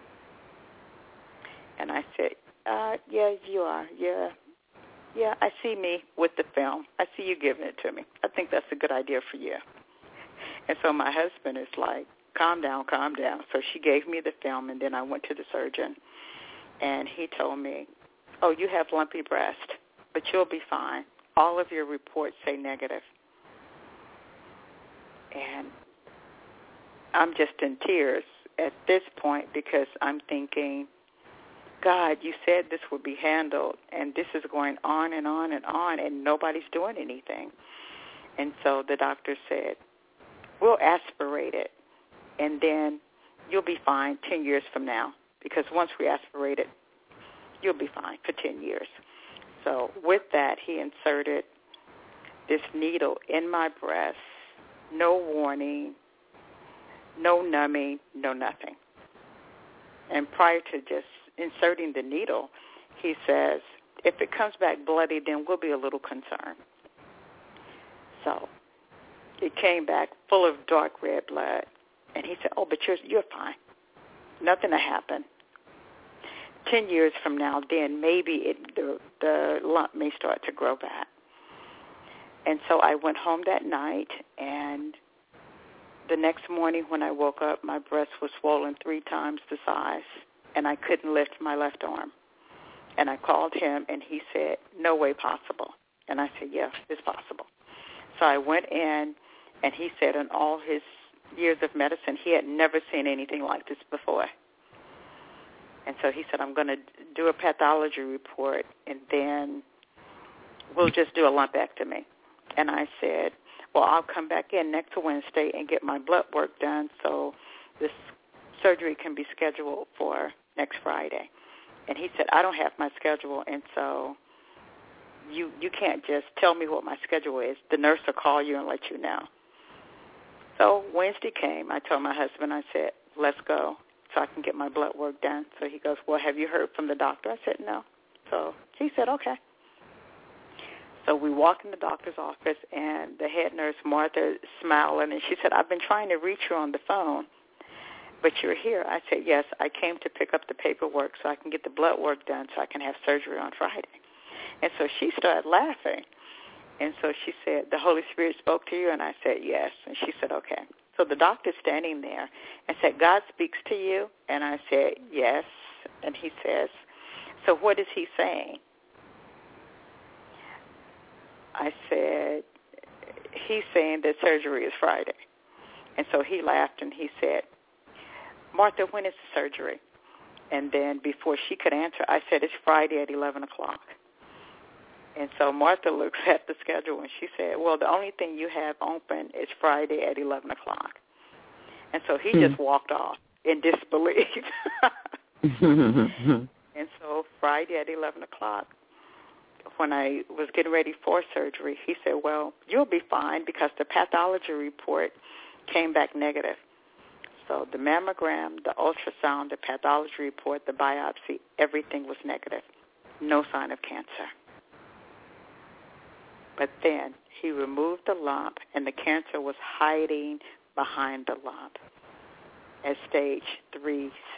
And I said, uh, yeah, you are. Yeah, yeah, I see me with the film. I see you giving it to me. I think that's a good idea for you. And so my husband is like, calm down, calm down. So she gave me the film, and then I went to the surgeon, and he told me, oh, you have lumpy breast, but you'll be fine. All of your reports say negative. And I'm just in tears at this point because I'm thinking, God, you said this would be handled, and this is going on and on and on, and nobody's doing anything. And so the doctor said, we'll aspirate it, and then you'll be fine ten years from now, because once we aspirate it, you'll be fine for ten years. So with that, he inserted this needle in my breast, no warning, no numbing, no nothing. And prior to just inserting the needle, he says, if it comes back bloody, then we'll be a little concerned. So it came back full of dark red blood. And he said, oh, but you're, you're fine. Nothing will happen. Ten years from now, then maybe it, the, the lump may start to grow back. And so I went home that night, and the next morning when I woke up, my breast was swollen three times the size, and I couldn't lift my left arm. And I called him, and he said, no way possible. And I said, yeah, it's possible. So I went in, and he said in all his years of medicine, he had never seen anything like this before. And so he said, I'm going to do a pathology report, and then we'll just do a lumpectomy. And I said, well, I'll come back in next Wednesday and get my blood work done so this surgery can be scheduled for next Friday. And he said, I don't have my schedule, and so you you can't just tell me what my schedule is. The nurse will call you and let you know. So Wednesday came. I told my husband, I said, let's go so I can get my blood work done. So he goes, well, have you heard from the doctor? I said, no. So he said, okay. So we walked in the doctor's office, and the head nurse, Martha, smiling, and she said, I've been trying to reach you on the phone, but you're here. I said, yes, I came to pick up the paperwork so I can get the blood work done so I can have surgery on Friday. And so she started laughing. And so she said, the Holy Spirit spoke to you? And I said, yes. And she said, okay. So the doctor's standing there and said, God speaks to you? And I said, yes. And he says, so what is he saying? I said, he's saying that surgery is Friday. And so he laughed and he said, Martha, when is the surgery? And then before she could answer, I said, it's Friday at eleven o'clock. And so Martha looks at the schedule and she said, well, the only thing you have open is Friday at eleven o'clock. And so he mm. just walked off in disbelief. And so Friday at eleven o'clock, when I was getting ready for surgery, he said, well, you'll be fine because the pathology report came back negative. So the mammogram, the ultrasound, the pathology report, the biopsy, everything was negative. No sign of cancer. But then he removed the lump, and the cancer was hiding behind the lump at stage three C.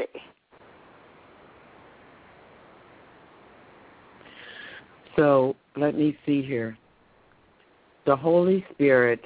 So let me see here. The Holy Spirit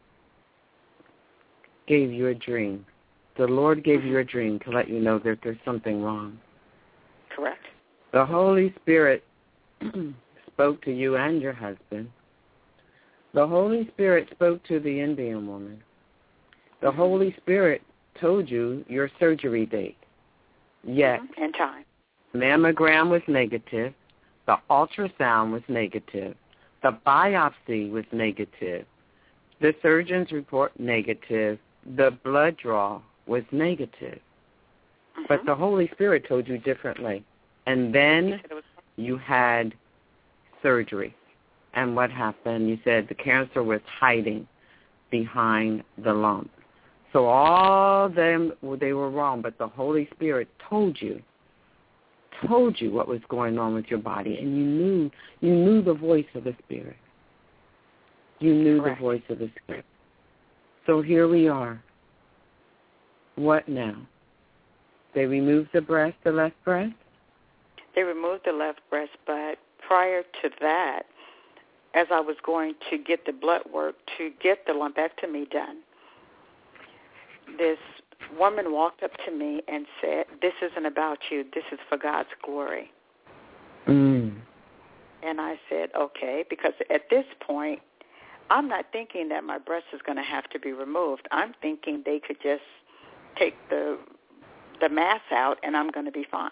gave you a dream. The Lord gave you a dream to let you know that there's something wrong. Correct. The Holy Spirit spoke to you and your husband. The Holy Spirit spoke to the Indian woman. The Holy Spirit told you your surgery date. Yet, mm-hmm. and time. Mammogram was negative. The ultrasound was negative. The biopsy was negative. The surgeon's report, negative. The blood draw was negative. Mm-hmm. But the Holy Spirit told you differently. And then you had surgery. And what happened? You said the cancer was hiding behind the lump. So all of them, well, they were wrong, but the Holy Spirit told you, told you what was going on with your body, and you knew, you knew the voice of the Spirit. You knew Correct. The voice of the Spirit. So here we are. What now? They removed the breast, the left breast? They removed the left breast, but prior to that, as I was going to get the blood work to get the lumpectomy done, this woman walked up to me and said, "This isn't about you. This is for God's glory." Mm. And I said, okay, because at this point, I'm not thinking that my breast is going to have to be removed. I'm thinking they could just take the the mass out and I'm going to be fine.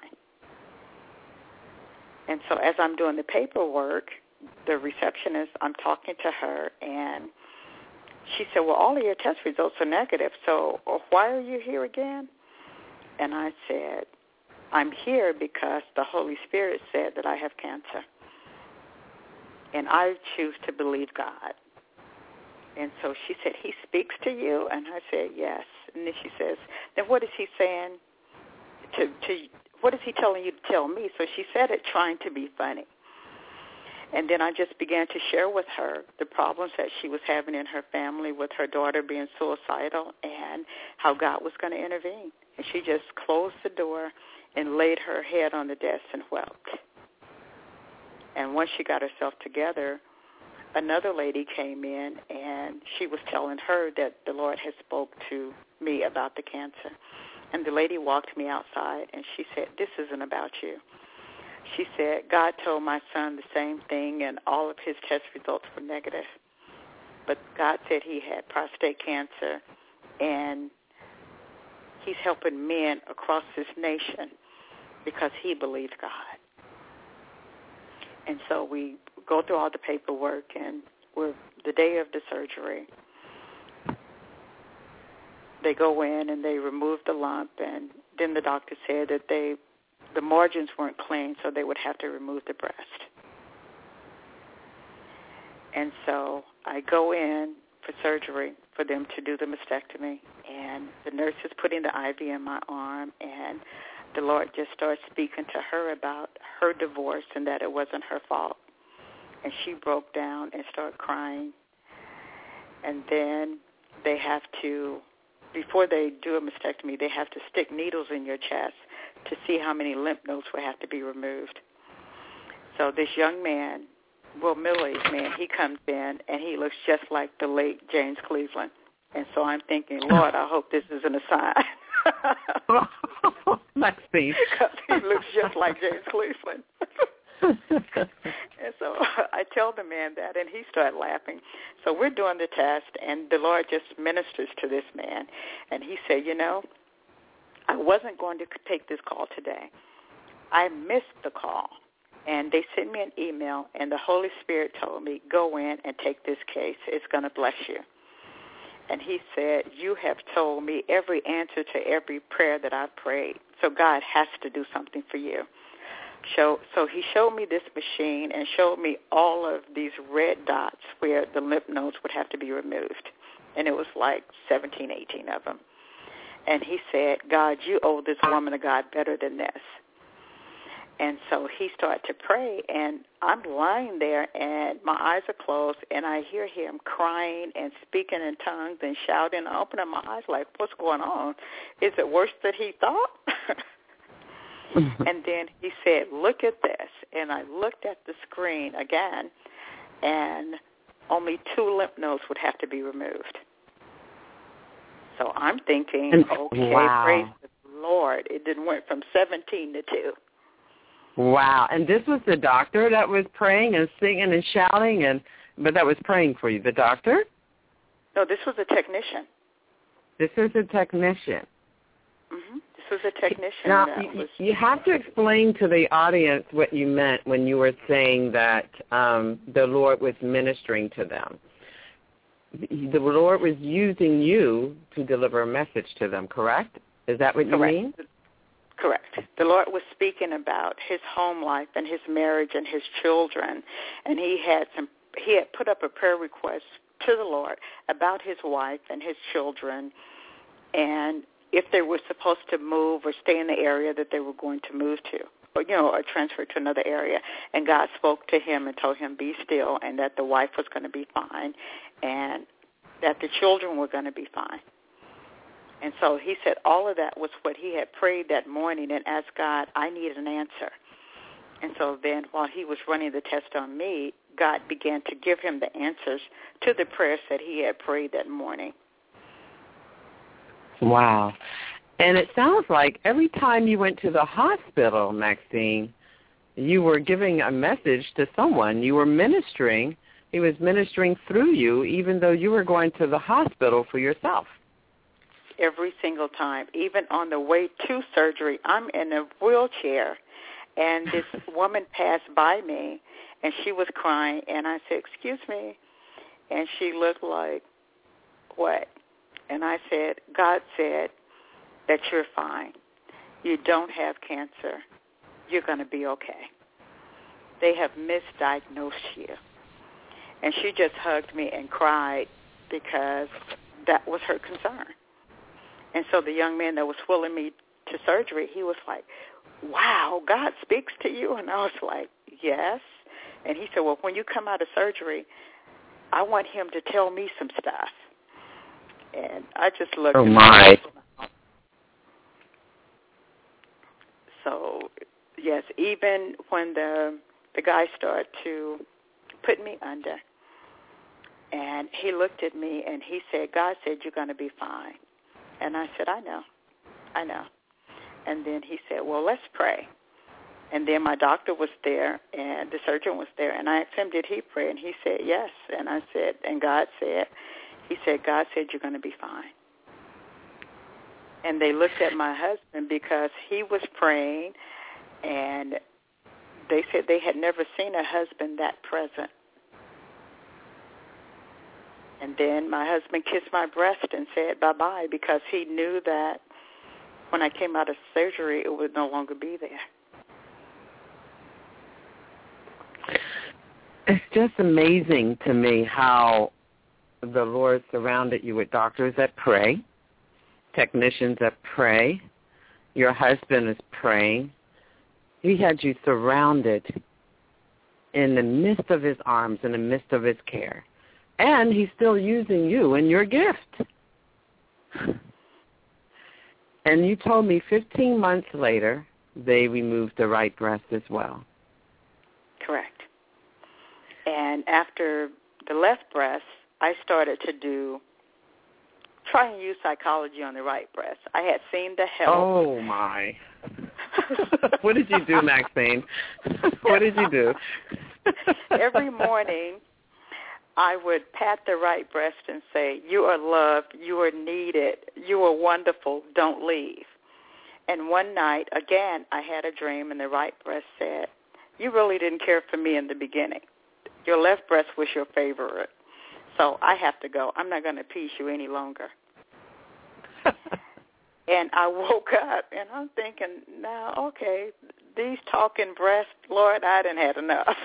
And so as I'm doing the paperwork, the receptionist, I'm talking to her, and she said, well, all of your test results are negative, so why are you here again? And I said, I'm here because the Holy Spirit said that I have cancer, and I choose to believe God. And so she said, he speaks to you? And I said, yes. And then she says, then what is he saying to, to what is he telling you to tell me? So she said it trying to be funny. And then I just began to share with her the problems that she was having in her family with her daughter being suicidal and how God was going to intervene. And she just closed the door and laid her head on the desk and wept. And once she got herself together, another lady came in, and she was telling her that the Lord had spoke to me about the cancer. And the lady walked me outside, and she said, this isn't about you. She said, God told my son the same thing, and all of his test results were negative. But God said he had prostate cancer, and he's helping men across this nation because he believes God. And so we go through all the paperwork, and we're the day of the surgery. They go in and they remove the lump, and then the doctor said that they the margins weren't clean, so they would have to remove the breast. And so I go in for surgery for them to do the mastectomy, and the nurse is putting the I V in my arm, and the Lord just starts speaking to her about her divorce and that it wasn't her fault. And she broke down and started crying. And then they have to, before they do a mastectomy, they have to stick needles in your chest to see how many lymph nodes will have to be removed. So this young man, well, middle-aged man, he comes in, and he looks just like the late James Cleveland. And so I'm thinking, Lord, I hope this isn't a sign. Maxine. Because he looks just like James Cleveland. And so I tell the man that, and he started laughing. So we're doing the test, and the Lord just ministers to this man. And he said, you know, I wasn't going to take this call today. I missed the call. And they sent me an email, and the Holy Spirit told me, go in and take this case. It's going to bless you. And he said, you have told me every answer to every prayer that I've prayed, so God has to do something for you. So, so he showed me this machine and showed me all of these red dots where the lymph nodes would have to be removed. And it was like seventeen, eighteen of them. And he said, God, you owe this woman of God better than this. And so he started to pray, and I'm lying there, and my eyes are closed, and I hear him crying and speaking in tongues and shouting. I open up my eyes like, what's going on? Is it worse than he thought? And then he said, look at this. And I looked at the screen again, and only two lymph nodes would have to be removed. So I'm thinking, okay, wow. praise the Lord. It didn't went from seventeen to two. Wow. And this was the doctor that was praying and singing and shouting, and but that was praying for you, the doctor? No, this was a technician. This was a technician. Mm-hmm. This was a technician. Now, that you, was... you have to explain to the audience what you meant when you were saying that um, the Lord was ministering to them. The Lord was using you to deliver a message to them, correct? Is that what you Correct. mean? Correct. The Lord was speaking about his home life and his marriage and his children, and he had some. He had put up a prayer request to the Lord about his wife and his children, and if they were supposed to move or stay in the area that they were going to move to, or you know, or transfer to another area. And God spoke to him and told him, "Be still," and that the wife was going to be fine, and that the children were going to be fine. And so he said all of that was what he had prayed that morning and asked God, I need an answer. And so then while he was running the test on me, God began to give him the answers to the prayers that he had prayed that morning. Wow. And it sounds like every time you went to the hospital, Maxine, you were giving a message to someone. You were ministering. He was ministering through you, even though you were going to the hospital for yourself. Every single time, even on the way to surgery, I'm in a wheelchair, and this woman passed by me, and she was crying, and I said, excuse me, and she looked like, what? And I said, God said that you're fine. You don't have cancer. You're going to be okay. They have misdiagnosed you. And she just hugged me and cried because that was her concern. And so the young man that was wheeling me to surgery, he was like, wow, God speaks to you? And I was like, yes. And he said, well, when you come out of surgery, I want him to tell me some stuff. And I just looked. Oh, my. So, yes, even when the the guy started to put me under, and he looked at me and he said, God said you're going to be fine. And I said, I know, I know. And then he said, well, let's pray. And then my doctor was there and the surgeon was there, and I asked him, did he pray? And he said, yes. And I said, and God said, he said, God said you're going to be fine. And they looked at my husband because he was praying, and they said they had never seen a husband that present. And then my husband kissed my breast and said bye-bye because he knew that when I came out of surgery, it would no longer be there. It's just amazing to me how the Lord surrounded you with doctors that pray, technicians that pray. Your husband is praying. He had you surrounded in the midst of his arms, in the midst of his care. And he's still using you and your gift. And you told me fifteen months later, they removed the right breast as well. Correct. And after the left breast, I started to do, try and use psychology on the right breast. I had seen the help. Oh, my. What did you do, Maxine? What did you do? Every morning, I would pat the right breast and say, you are loved, you are needed, you are wonderful, don't leave. And one night, again, I had a dream, and the right breast said, you really didn't care for me in the beginning. Your left breast was your favorite. So I have to go. I'm not going to appease you any longer. And I woke up, and I'm thinking, now, okay, these talking breasts, Lord, I done had enough.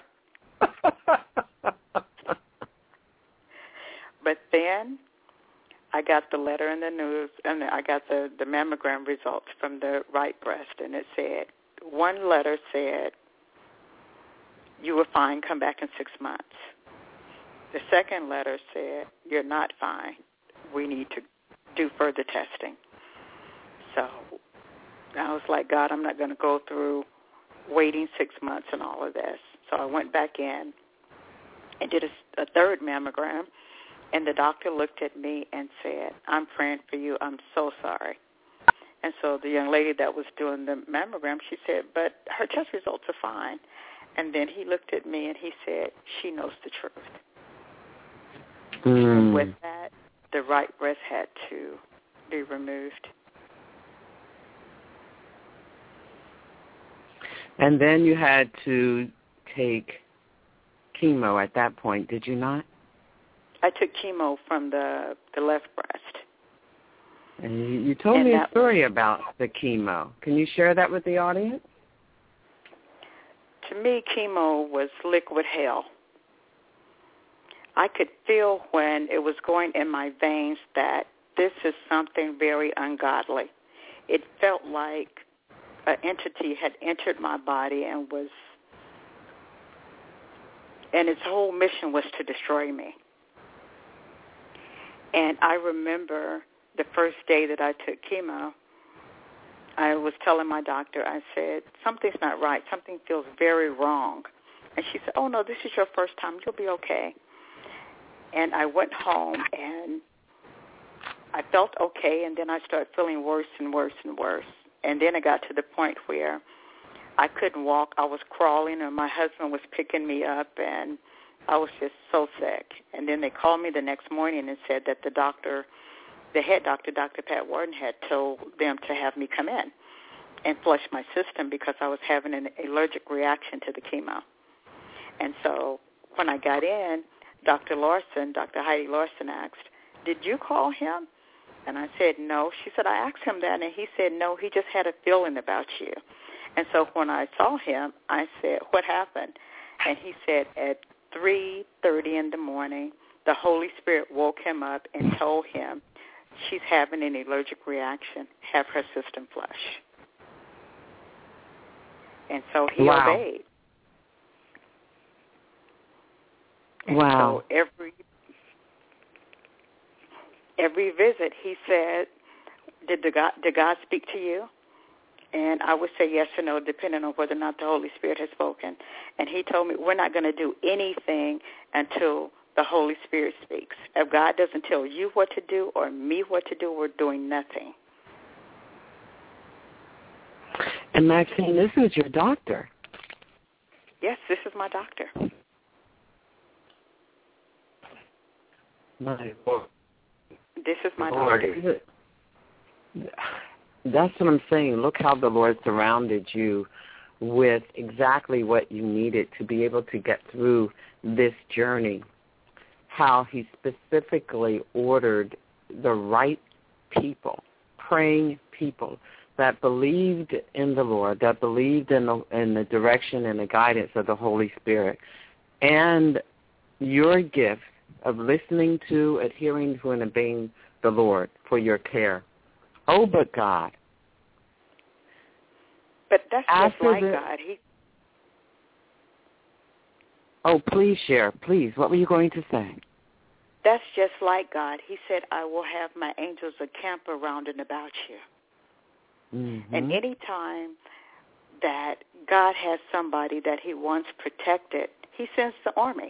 But then I got the letter in the news, and I got the, the mammogram results from the right breast, and it said, one letter said, you were fine, come back in six months. The second letter said, you're not fine. We need to do further testing. So I was like, God, I'm not going to go through waiting six months and all of this. So I went back in and did a, a third mammogram, and the doctor looked at me and said, I'm praying for you. I'm so sorry. And so the young lady that was doing the mammogram, she said, but her test results are fine. And then he looked at me and he said, she knows the truth. Mm. And with that, the right breast had to be removed. And then you had to take chemo at that point, did you not? I took chemo from the, the left breast. And you, you told and me that, a story about the chemo. Can you share that with the audience? To me, chemo was liquid hell. I could feel when it was going in my veins that this is something very ungodly. It felt like an entity had entered my body and was, and its whole mission was to destroy me. And I remember the first day that I took chemo, I was telling my doctor, I said, something's not right. Something feels very wrong. And she said, oh, no, this is your first time. You'll be okay. And I went home, and I felt okay, and then I started feeling worse and worse and worse. And then it got to the point where I couldn't walk. I was crawling, and my husband was picking me up, and I was just so sick. And then they called me the next morning and said that the doctor, the head doctor, Doctor Pat Warden, had told them to have me come in and flush my system because I was having an allergic reaction to the chemo. And so when I got in, Doctor Larson, Doctor Heidi Larson asked, did you call him? And I said, no. She said, I asked him that, and he said, no, he just had a feeling about you. And so when I saw him, I said, what happened? And he said, at three thirty in the morning, the Holy Spirit woke him up and told him, she's having an allergic reaction, have her system flush. And so he wow. obeyed. And wow. So every every visit, he said, did, the God, did God speak to you? And I would say yes or no, depending on whether or not the Holy Spirit has spoken. And he told me, we're not going to do anything until the Holy Spirit speaks. If God doesn't tell you what to do or me what to do, we're doing nothing. And Maxine, this is your doctor. Yes, this is my doctor. My Lord. This is my Lord. doctor. That's what I'm saying. Look how the Lord surrounded you with exactly what you needed to be able to get through this journey. How he specifically ordered the right people, praying people that believed in the Lord, that believed in the, in the direction and the guidance of the Holy Spirit. And your gift of listening to, adhering to, and obeying the Lord for your care. Oh, but God. But that's just like the, God. He. Oh, please share. Please. What were you going to say? That's just like God. He said, I will have my angels encamp around and about you. Mm-hmm. And any time that God has somebody that he wants protected, he sends the army.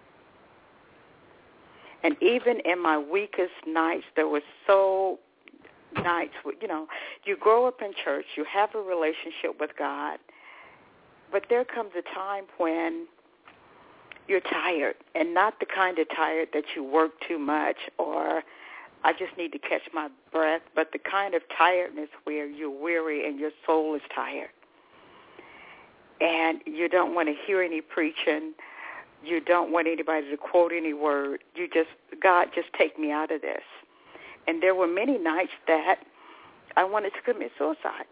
And even in my weakest nights, there was so nights, you know, you grow up in church, you have a relationship with God, but there comes a time when you're tired, and not the kind of tired that you work too much or I just need to catch my breath, but the kind of tiredness where you're weary and your soul is tired. And you don't want to hear any preaching. You don't want anybody to quote any word. You just, God, just take me out of this. And there were many nights that I wanted to commit suicide.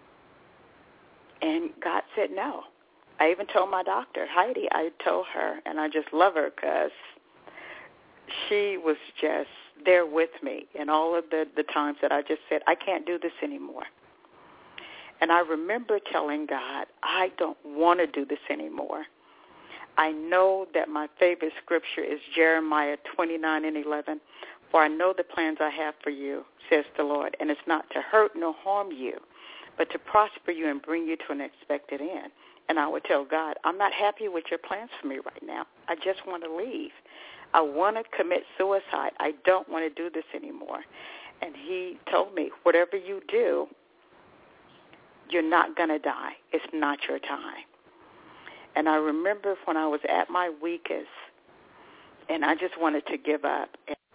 And God said no. I even told my doctor, Heidi, I told her, and I just love her because she was just there with me in all of the, the times that I just said, I can't do this anymore. And I remember telling God, I don't want to do this anymore. I know that my favorite scripture is Jeremiah twenty-nine and eleven. For I know the plans I have for you, says the Lord, and it's not to hurt nor harm you, but to prosper you and bring you to an expected end. And I would tell God, I'm not happy with your plans for me right now. I just want to leave. I want to commit suicide. I don't want to do this anymore. And he told me, whatever you do, you're not going to die. It's not your time. And I remember when I was at my weakest, and I just wanted to give up.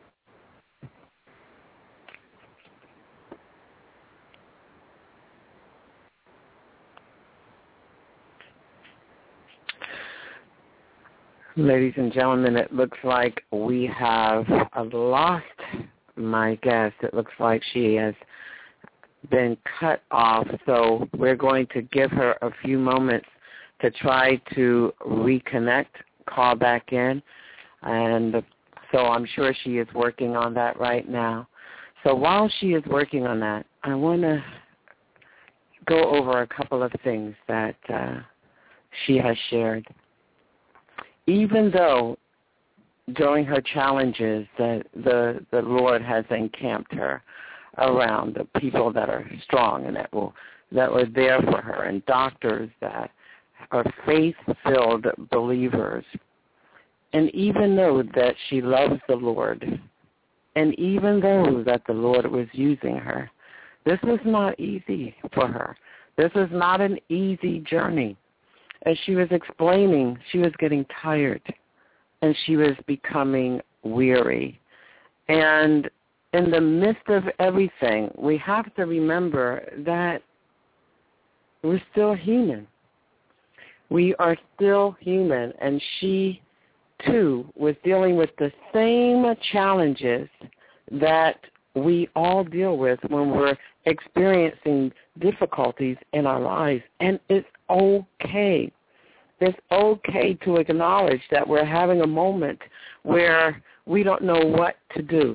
Ladies and gentlemen, it looks like we have lost my guest. It looks like she has been cut off, so we're going to give her a few moments to try to reconnect, call back in, and so I'm sure she is working on that right now. So while she is working on that, I want to go over a couple of things that uh, she has shared. Even though during her challenges that the the Lord has encamped her around the people that are strong and that will that were there for her, and doctors that are faith-filled believers, and even though that she loves the Lord, and even though that the Lord was using her, this was not easy for her. This is not an easy journey. As she was explaining, she was getting tired, and she was becoming weary. And in the midst of everything, we have to remember that we're still human. We are still human, and she, too, was dealing with the same challenges that we all deal with when we're experiencing difficulties in our lives. And it's okay. It's okay to acknowledge that we're having a moment where we don't know what to do.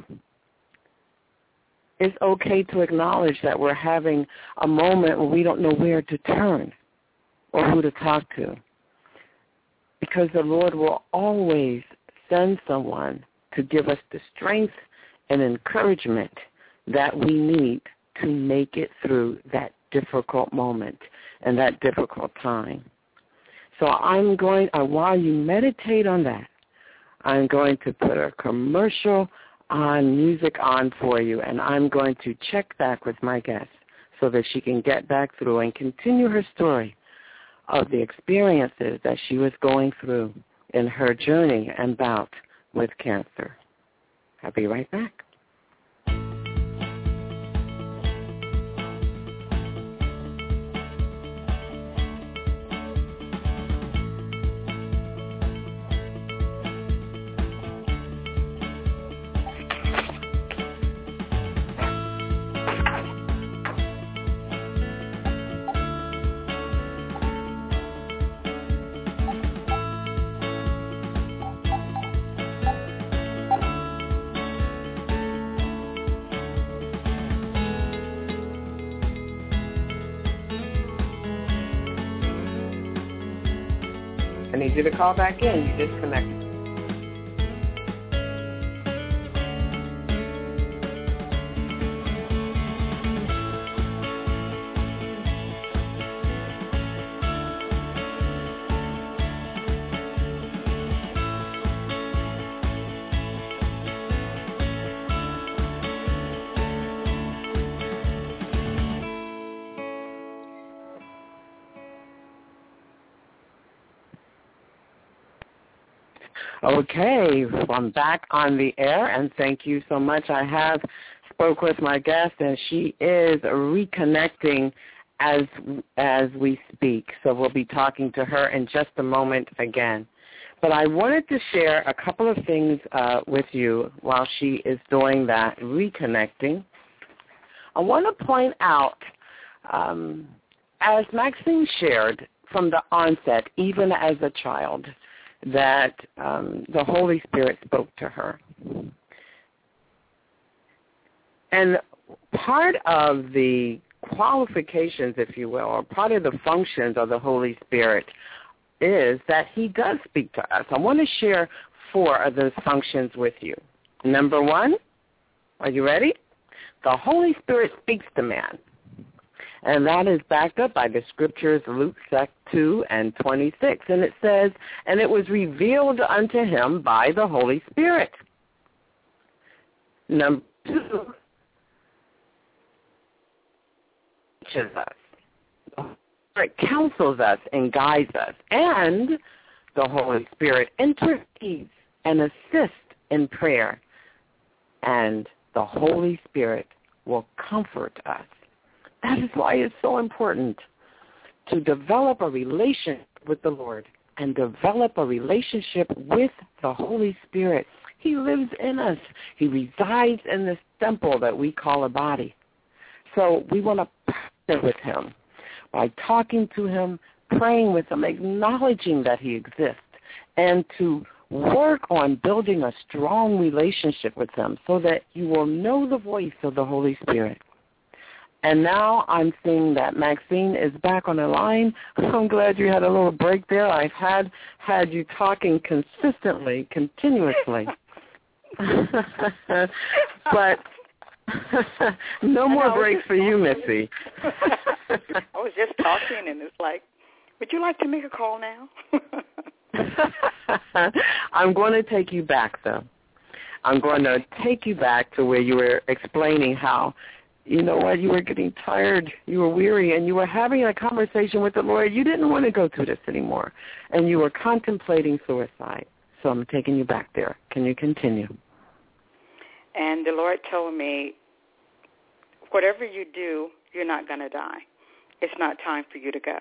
It's okay to acknowledge that we're having a moment where we don't know where to turn or who to talk to. Because the Lord will always send someone to give us the strength and encouragement that we need to make it through that difficult moment and that difficult time. So I'm going, uh, while you meditate on that, I'm going to put a commercial on music on for you, and I'm going to check back with my guest so that she can get back through and continue her story of the experiences that she was going through in her journey and bout with cancer. I'll be right back. I need you to call back in. You disconnected. Okay, I'm back on the air, and thank you so much. I have spoke with my guest, and she is reconnecting as as we speak. So we'll be talking to her in just a moment again. But I wanted to share a couple of things uh, with you while she is doing that, reconnecting. I want to point out, um, as Maxine shared from the onset, even as a child, that um, the Holy Spirit spoke to her. And part of the qualifications, if you will, or part of the functions of the Holy Spirit is that he does speak to us. I want to share four of those functions with you. Number one, are you ready? The Holy Spirit speaks to man. And that is backed up by the scriptures, Luke two and twenty-six. And it says, and it was revealed unto him by the Holy Spirit. Number two, teaches us. The Holy Spirit counsels us and guides us. And the Holy Spirit intercedes and assists in prayer. And the Holy Spirit will comfort us. That is why it's so important to develop a relationship with the Lord and develop a relationship with the Holy Spirit. He lives in us. He resides in this temple that we call a body. So we want to partner with him by talking to him, praying with him, acknowledging that he exists, and to work on building a strong relationship with him so that you will know the voice of the Holy Spirit. And now I'm seeing that Maxine is back on the line. I'm glad you had a little break there. I've had had you talking consistently, continuously. But no more breaks for you, Missy. I was just talking, and it's like, would you like to make a call now? I'm going to take you back, though. I'm going to take you back to where you were explaining how, you know what, you were getting tired, you were weary, and you were having a conversation with the Lord. You didn't want to go through this anymore, and you were contemplating suicide. So I'm taking you back there. Can you continue? And the Lord told me, whatever you do, you're not going to die. It's not time for you to go.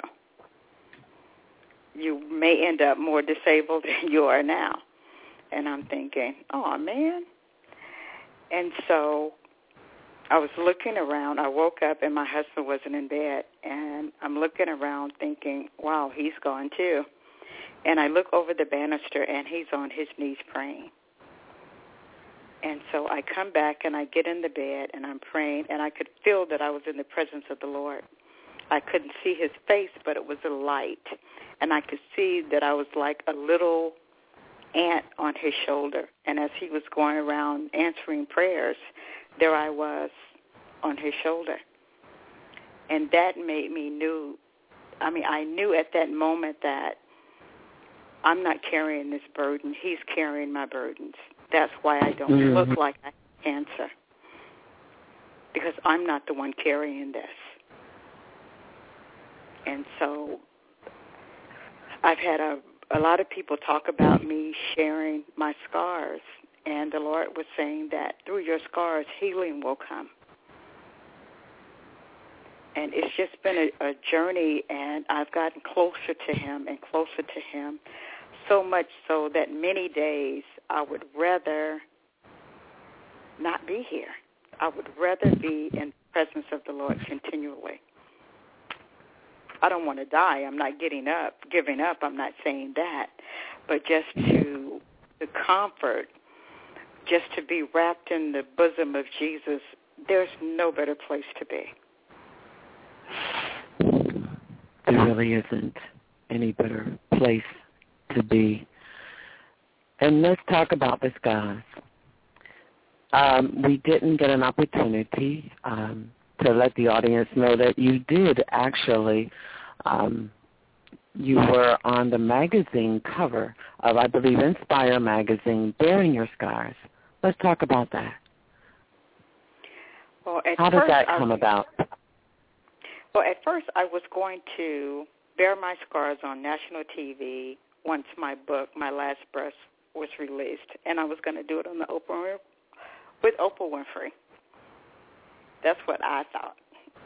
You may end up more disabled than you are now. And I'm thinking, oh, man. And so I was looking around. I woke up, and my husband wasn't in bed. And I'm looking around thinking, wow, he's gone too. And I look over the banister, and he's on his knees praying. And so I come back, and I get in the bed, and I'm praying, and I could feel that I was in the presence of the Lord. I couldn't see his face, but it was a light. And I could see that I was like a little ant on his shoulder. And as he was going around answering prayers, there I was on his shoulder. And that made me knew, I mean, I knew at that moment that I'm not carrying this burden. He's carrying my burdens. That's why I don't mm-hmm. look like I have cancer, because I'm not the one carrying this. And so I've had a, a lot of people talk about me sharing my scars, and the Lord was saying that through your scars, healing will come. And it's just been a, a journey, and I've gotten closer to him and closer to him, so much so that many days I would rather not be here. I would rather be in the presence of the Lord continually. I don't want to die. I'm not getting up, giving up. I'm not saying that. But just to the comfort, just to be wrapped in the bosom of Jesus, there's no better place to be. There really isn't any better place to be. And let's talk about this, guys. Um, we didn't get an opportunity um, to let the audience know that you did actually, um, you were on the magazine cover of, I believe, Inspire magazine, bearing your scars. Let's talk about that. Well, at How did first that I come was, about? Well, at first I was going to bear my scars on national T V once my book, My Last Breath, was released, and I was going to do it on the Oprah with Oprah Winfrey. That's what I thought.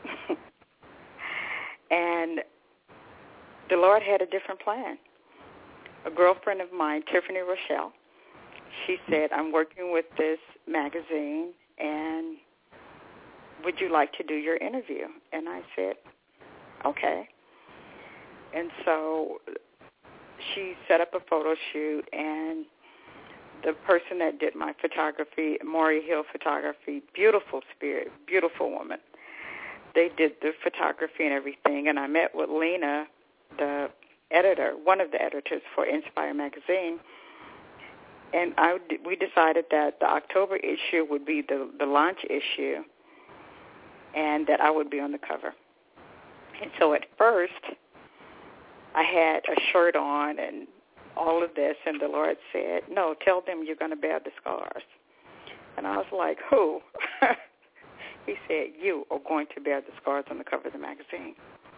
And the Lord had a different plan. A girlfriend of mine, Tiffany Rochelle, she said, I'm working with this magazine, and would you like to do your interview? And I said, okay. And so she set up a photo shoot, and the person that did my photography, Maury Hill Photography, beautiful spirit, beautiful woman. they did the photography and everything, and I met with Lena, the editor, one of the editors for Inspire magazine, and I, we decided that the October issue would be the, the launch issue and that I would be on the cover. And so at first, I had a shirt on and all of this, and the Lord said, no, tell them you're going to bear the scars. And I was like, who? He said, you are going to bear the scars on the cover of the magazine.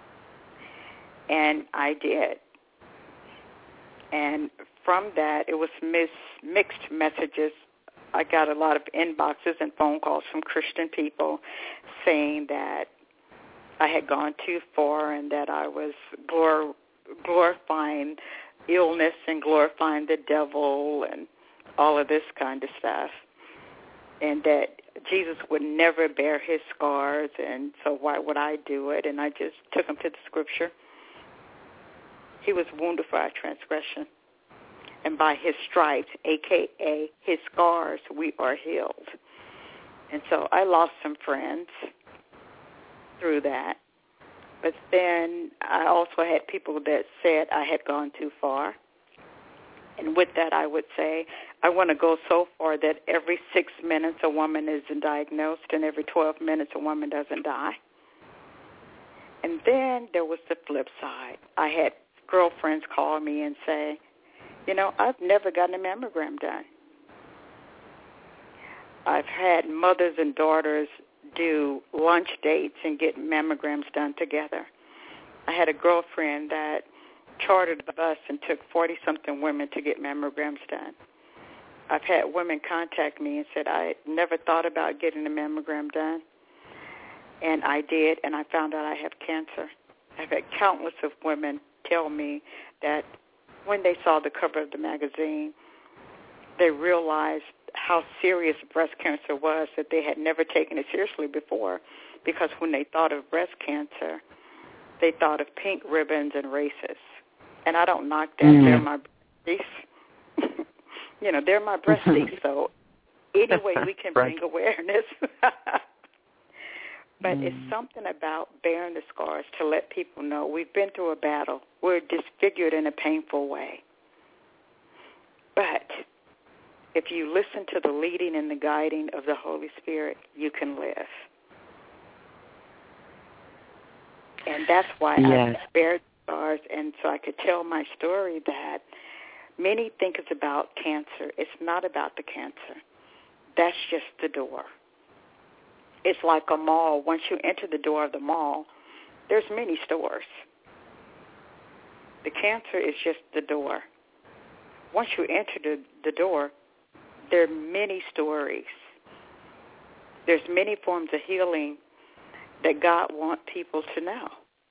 And I did. And from that, it was mis- mixed messages. I got a lot of inboxes and phone calls from Christian people saying that I had gone too far and that I was glor- glorifying illness and glorifying the devil and all of this kind of stuff, and that Jesus would never bear his scars, and so why would I do it? And I just took him to the scripture. He was wounded for our transgression, and by his stripes, a k a his scars, we are healed. And so I lost some friends through that. But then I also had people that said I had gone too far. And with that, I would say I want to go so far that every six minutes a woman isn't diagnosed and every twelve minutes a woman doesn't die. And then there was the flip side. I had girlfriends call me and say, you know, I've never gotten a mammogram done. I've had mothers and daughters do lunch dates and get mammograms done together. I had a girlfriend that chartered a bus and took forty-something women to get mammograms done. I've had women contact me and said, I never thought about getting a mammogram done, and I did, and I found out I have cancer. I've had countless of women tell me that when they saw the cover of the magazine, they realized how serious breast cancer was, that they had never taken it seriously before, because when they thought of breast cancer, they thought of pink ribbons and races. And I don't knock that. Mm. They're my breasties. you know, they're my breasties. So any way we can right. bring awareness. But mm. it's something about bearing the scars to let people know we've been through a battle. We're disfigured in a painful way. But if you listen to the leading and the guiding of the Holy Spirit, you can live. And that's why yes. I spared scars, and so I could tell my story that many think it's about cancer. It's not about the cancer. That's just the door. It's like a mall. Once you enter the door of the mall, there's many stores. The cancer is just the door. Once you enter the, the door, there are many stories. There's many forms of healing that God wants people to know.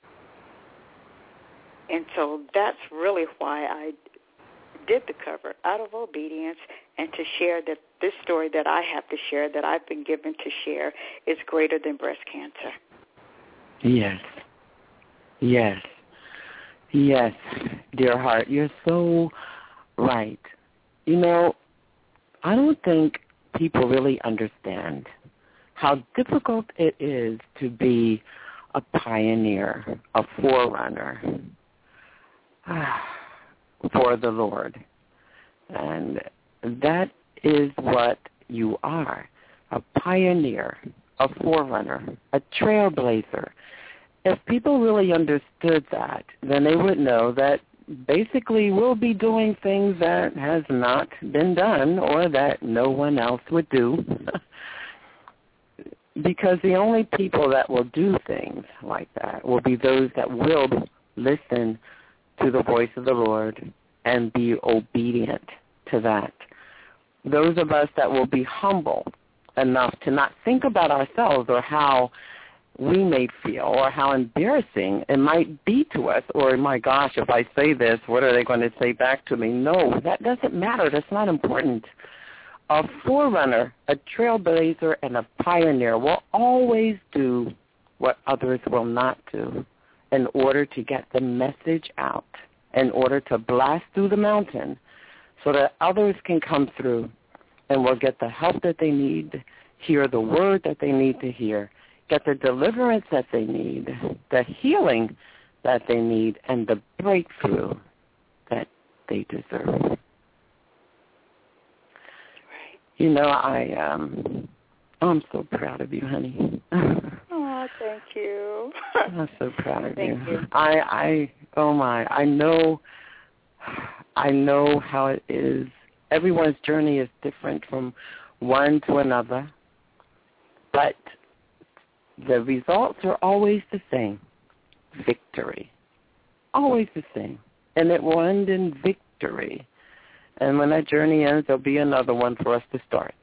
And so that's really why I did the cover, out of obedience, and to share that this story that I have to share, that I've been given to share, is greater than breast cancer. Yes. Yes. Yes, dear heart, you're so right. You know, I don't think people really understand how difficult it is to be a pioneer, a forerunner for the Lord. And that is what you are, a pioneer, a forerunner, a trailblazer. If people really understood that, then they would know that basically we'll be doing things that has not been done or that no one else would do. Because the only people that will do things like that will be those that will listen to the voice of the Lord and be obedient to that. Those of us that will be humble enough to not think about ourselves or how we may feel or how embarrassing it might be to us, or, my gosh, if I say this, what are they going to say back to me? No, that doesn't matter. That's not important. A forerunner, a trailblazer, and a pioneer will always do what others will not do in order to get the message out, in order to blast through the mountain so that others can come through and will get the help that they need, hear the word that they need to hear, get the deliverance that they need, the healing that they need, and the breakthrough that they deserve. Right. You know, I, um, I'm so proud of you, honey. Oh, thank you. I'm so proud of thank you. you. I, I, oh my, I know, I know how it is. Everyone's journey is different from one to another, but the results are always the same. Victory. Always the same. And it will end in victory. And when that journey ends, there'll be another one for us to start.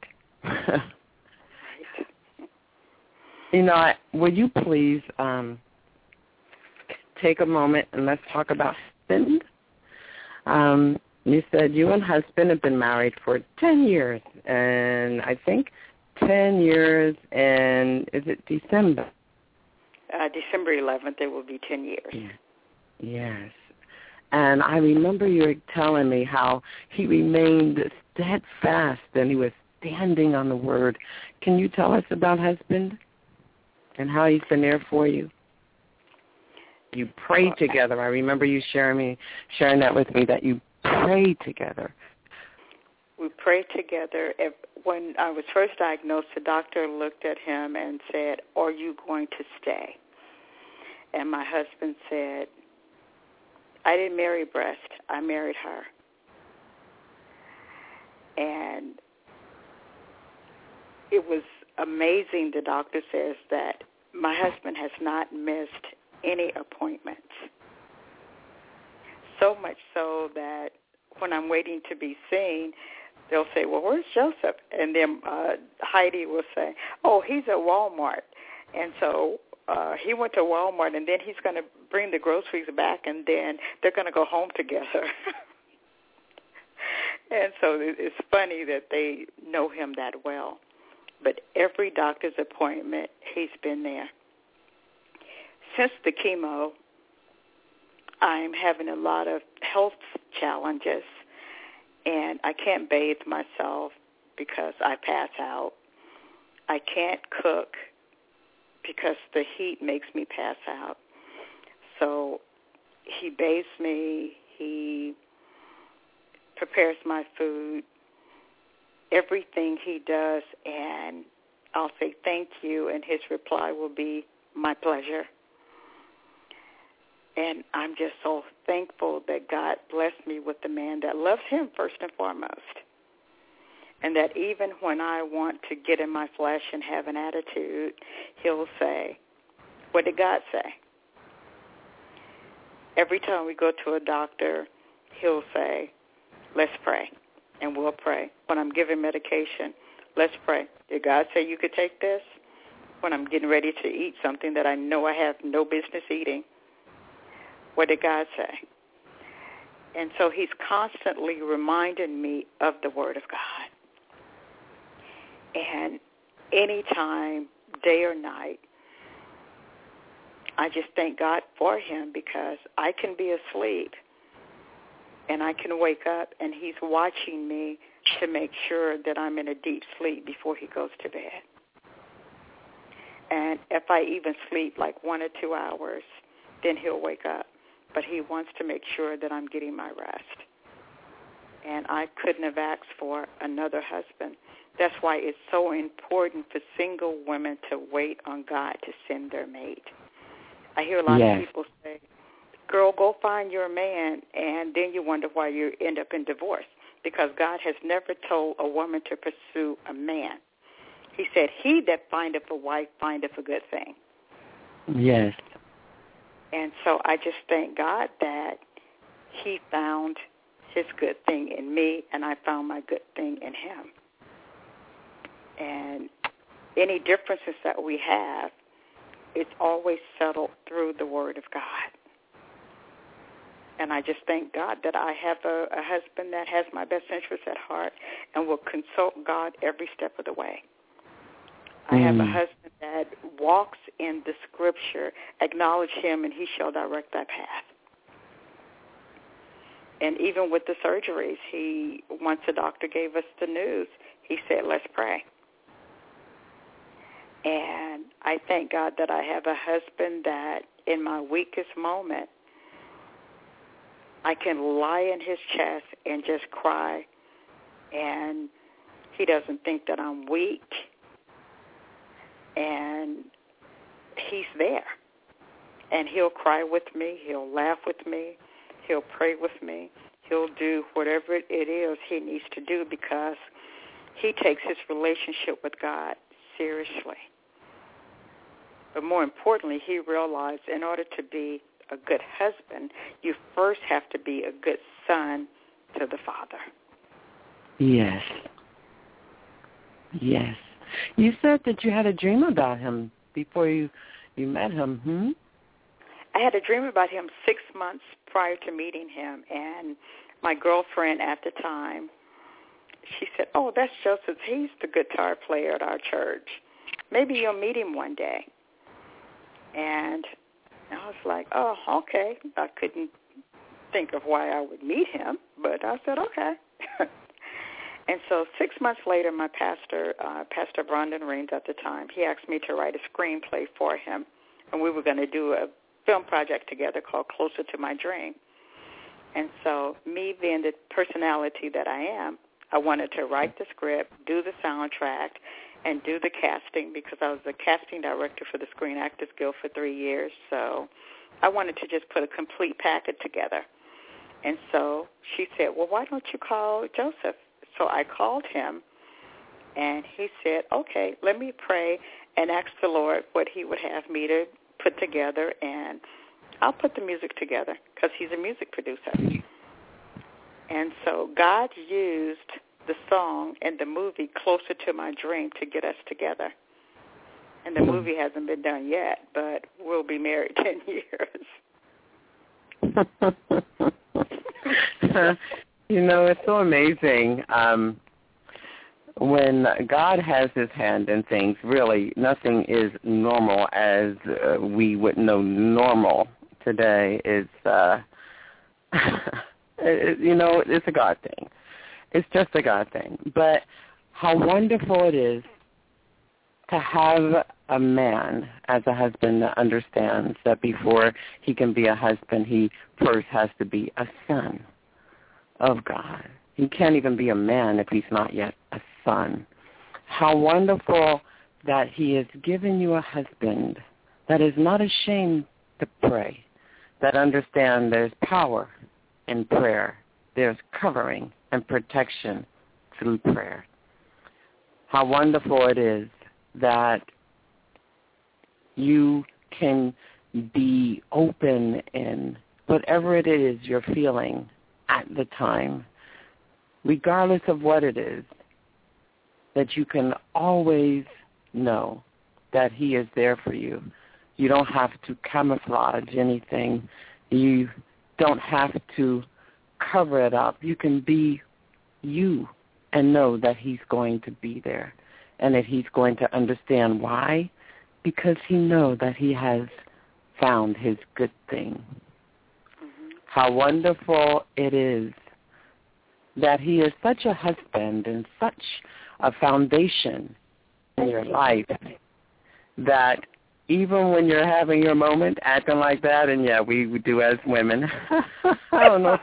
You know, I, will you please um, take a moment and let's talk about husband? Um, you said you and husband have been married for ten years, and I think ten years, and is it December? Uh, December eleventh, it will be ten years. Yeah. Yes. And I remember you were telling me how he remained steadfast and he was standing on the word. Can you tell us about husband and how he's been there for you? You prayed well, together. I remember you sharing me, sharing that with me, that you prayed together. We prayed together. When I was first diagnosed, the doctor looked at him and said, "Are you going to stay?" And my husband said, "I didn't marry breast. I married her." And it was amazing. The doctor says that my husband has not missed any appointments. So much so that when I'm waiting to be seen, they'll say, "Well, where's Joseph?" And then uh, Heidi will say, "Oh, he's at Walmart." And so uh, he went to Walmart, and then he's going to bring the groceries back, and then they're going to go home together. And so it's funny that they know him that well. But every doctor's appointment, he's been there. Since the chemo, I'm having a lot of health challenges, and I can't bathe myself because I pass out. I can't cook because the heat makes me pass out. So he bathes me, he prepares my food, everything he does, and I'll say thank you, and his reply will be my pleasure. And I'm just so thankful that God blessed me with a man that loves him first and foremost. And that even when I want to get in my flesh and have an attitude, he'll say, "What did God say?" Every time we go to a doctor, he'll say, "Let's pray," and we'll pray. When I'm giving medication, let's pray. Did God say you could take this? When I'm getting ready to eat something that I know I have no business eating, what did God say? And so he's constantly reminding me of the Word of God. And anytime, day or night, I just thank God for him, because I can be asleep and I can wake up and he's watching me to make sure that I'm in a deep sleep before he goes to bed. And if I even sleep like one or two hours, then he'll wake up. But he wants to make sure that I'm getting my rest. And I couldn't have asked for another husband. That's why it's so important for single women to wait on God to send their mate. I hear a lot yes. of people say, "Girl, go find your man," and then you wonder why you end up in divorce, because God has never told a woman to pursue a man. He said, "He that findeth a wife findeth a good thing." Yes. And so I just thank God that he found his good thing in me, and I found my good thing in him. And any differences that we have, it's always settled through the Word of God. And I just thank God that I have a, a husband that has my best interests at heart and will consult God every step of the way. I have a husband that walks in the Scripture, acknowledge him, and he shall direct thy path. And even with the surgeries, he once the doctor gave us the news, he said, "Let's pray." And I thank God that I have a husband that in my weakest moment, I can lie in his chest and just cry. And he doesn't think that I'm weak. And he's there. And he'll cry with me. He'll laugh with me. He'll pray with me. He'll do whatever it is he needs to do because he takes his relationship with God seriously. But more importantly, he realized in order to be a good husband, you first have to be a good son to the Father. Yes. Yes. You said that you had a dream about him before you, you met him, hmm? I had a dream about him six months prior to meeting him, and my girlfriend at the time, she said, oh, that's Joseph. He's the guitar player at our church. Maybe you'll meet him one day. And I was like, oh, okay. I couldn't think of why I would meet him, but I said, okay. And so six months later, my pastor, uh, Pastor Brandon Raines at the time, he asked me to write a screenplay for him, and we were going to do a film project together called Closer to My Dream. And so me being the personality that I am, I wanted to write the script, do the soundtrack, and do the casting because I was the casting director for the Screen Actors Guild for three years. So I wanted to just put a complete package together. And so she said, well, why don't you call Joseph? So I called him, and he said, okay, let me pray and ask the Lord what he would have me to put together, and I'll put the music together because he's a music producer. And so God used the song and the movie Closer to My Dream to get us together. And the movie hasn't been done yet, but we'll be married ten years. You know, it's so amazing. Um, when God has his hand in things, really nothing is normal as uh, we would know normal today. It's, uh, it, you know, it's a God thing. It's just a God thing. But how wonderful it is to have a man as a husband that understands that before he can be a husband, he first has to be a son of God. He can't even be a man if he's not yet a son. How wonderful that he has given you a husband that is not ashamed to pray, that understands there's power in prayer. There's covering and protection through prayer. How wonderful it is that you can be open in whatever it is you're feeling at the time, regardless of what it is, that you can always know that he is there for you. You don't have to camouflage anything. You don't have to cover it up. You can be you and know that he's going to be there and that he's going to understand why, because he knows that he has found his good thing. Mm-hmm. How wonderful it is that he is such a husband and such a foundation in your life that even when you're having your moment acting like that, and yeah, we, we do as women. I don't know.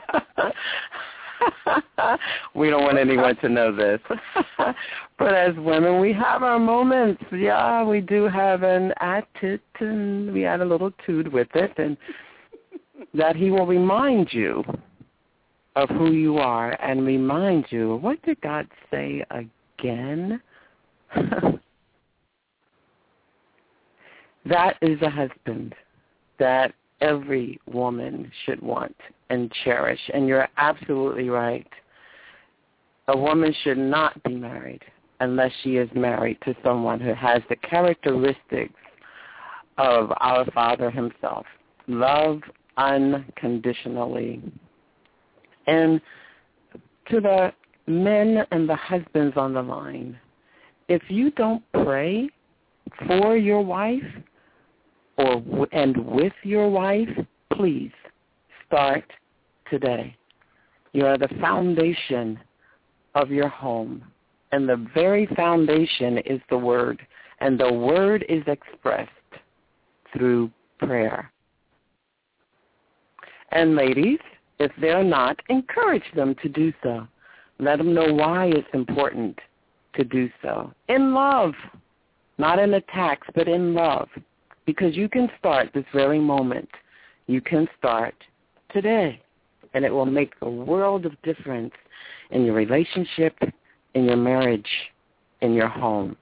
We don't want anyone to know this. But as women, we have our moments. Yeah, we do have an attitude, and we add a little tude with it, and that he will remind you of who you are and remind you, what did God say again? That is a husband that every woman should want and cherish. And you're absolutely right. A woman should not be married unless she is married to someone who has the characteristics of our Father himself. Love unconditionally. And to the men and the husbands on the line, if you don't pray for your wife or and with your wife, please start today. You are the foundation of your home, and the very foundation is the Word. And the word is expressed through prayer. And ladies, if they're not, encourage them to do so. Let them know why it's important to do so. In love, not in attacks, but in love. Because you can start this very moment. You can start today. And it will make a world of difference in your relationship, in your marriage, in your home.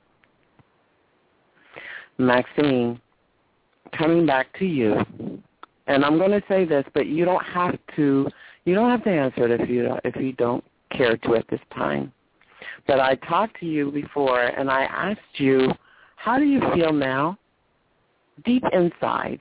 Maxine, coming back to you, and I'm going to say this, but you don't have to. You don't have to answer it if you don't, if you don't care to at this time. But I talked to you before, and I asked you, how do you feel now, deep inside,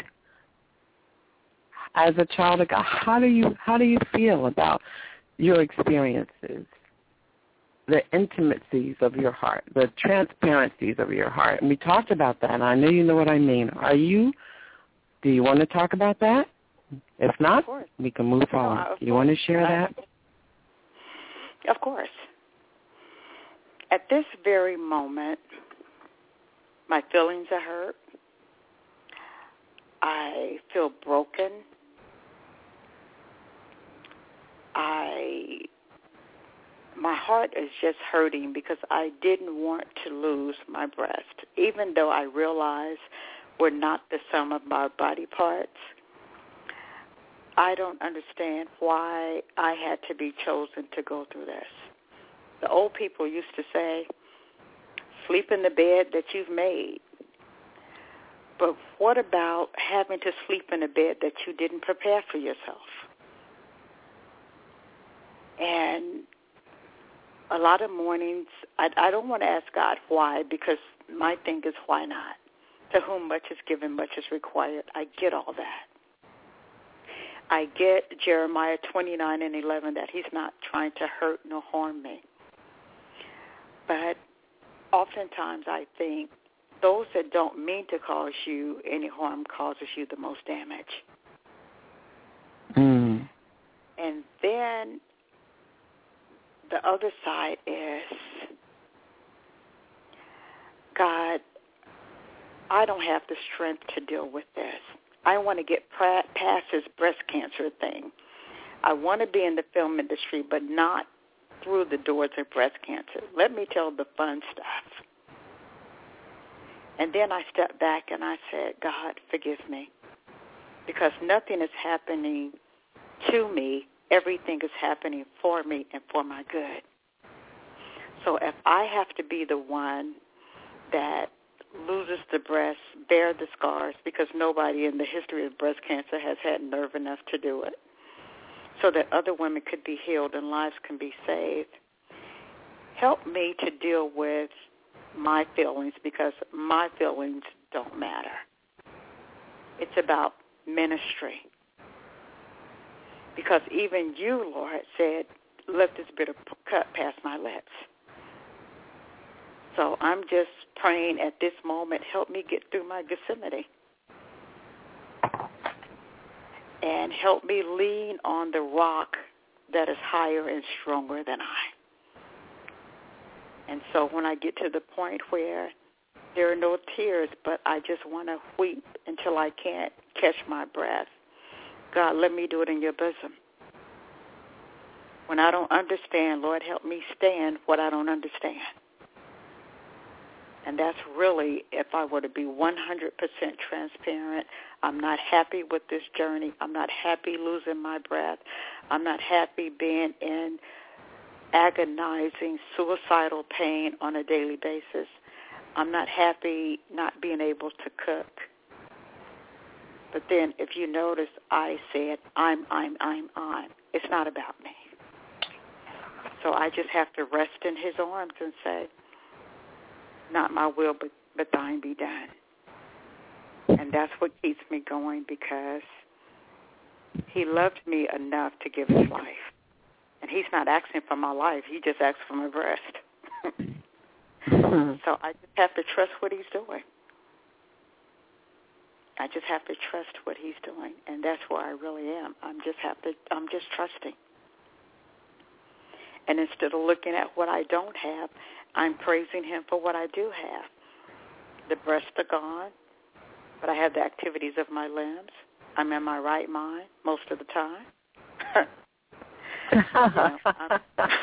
as a child of God? How do you how do you feel about your experiences, the intimacies of your heart, the transparencies of your heart? And we talked about that, and I know you know what I mean. Are you? Do you want to talk about that? If not, we can move on. No, you want to share that? Of course. At this very moment, my feelings are hurt. I feel broken. I, my heart is just hurting because I didn't want to lose my breast, even though I realize we're not the sum of our body parts. I don't understand why I had to be chosen to go through this. The old people used to say, sleep in the bed that you've made. But what about having to sleep in a bed that you didn't prepare for yourself? And a lot of mornings, I, I don't want to ask God why, because my thing is why not? To whom much is given, much is required. I get all that. I get Jeremiah twenty-nine and eleven, that he's not trying to hurt nor harm me. But oftentimes I think those that don't mean to cause you any harm causes you the most damage. Mm. And then the other side is, God, I don't have the strength to deal with this. I want to get past this breast cancer thing. I want to be in the film industry, but not through the doors of breast cancer. Let me tell the fun stuff. And then I stepped back and I said, God, forgive me. Because nothing is happening to me. Everything is happening for me and for my good. So if I have to be the one that loses the breast, bear the scars, because nobody in the history of breast cancer has had nerve enough to do it, so that other women could be healed and lives can be saved. Help me to deal with my feelings, because my feelings don't matter. It's about ministry. Because even you, Lord, said, let this bitter cut past my lips. So I'm just praying at this moment, help me get through my Gethsemane. And help me lean on the rock that is higher and stronger than I. And so when I get to the point where there are no tears, but I just want to weep until I can't catch my breath, God, let me do it in your bosom. When I don't understand, Lord, help me stand what I don't understand. And that's really, if I were to be one hundred percent transparent, I'm not happy with this journey. I'm not happy losing my breath. I'm not happy being in agonizing, suicidal pain on a daily basis. I'm not happy not being able to cook. But then if you notice, I said, I'm, I'm, I'm, I'm. It's not about me. So I just have to rest in his arms and say, not my will, but, but thine be done. And that's what keeps me going, because he loved me enough to give his life. And he's not asking for my life. He just asks for my breast. So I just have to trust what he's doing. I just have to trust what he's doing. And that's where I really am. I'm just have to, I'm just trusting. And instead of looking at what I don't have, I'm praising him for what I do have. The breasts are gone, but I have the activities of my limbs. I'm in my right mind most of the time. You know, I'm,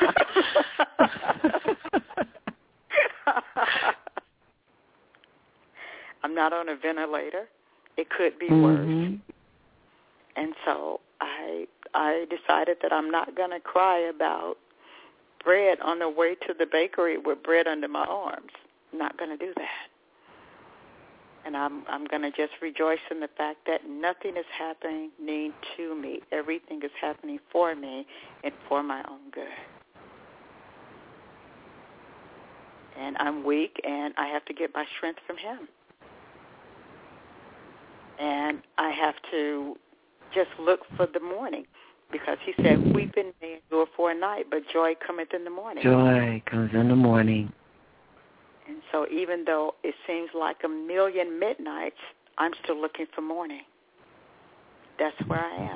I'm not on a ventilator. It could be mm-hmm. worse. And so I I decided that I'm not going to cry about bread on the way to the bakery with bread under my arms. I'm not going to do that. And I'm I'm going to just rejoice in the fact that nothing is happening to me. Everything is happening for me and for my own good. And I'm weak, and I have to get my strength from him. And I have to just look for the morning, because he said, weeping may endure for a night, but joy cometh in the morning. Joy comes in the morning. And so even though it seems like a million midnights, I'm still looking for morning. That's where I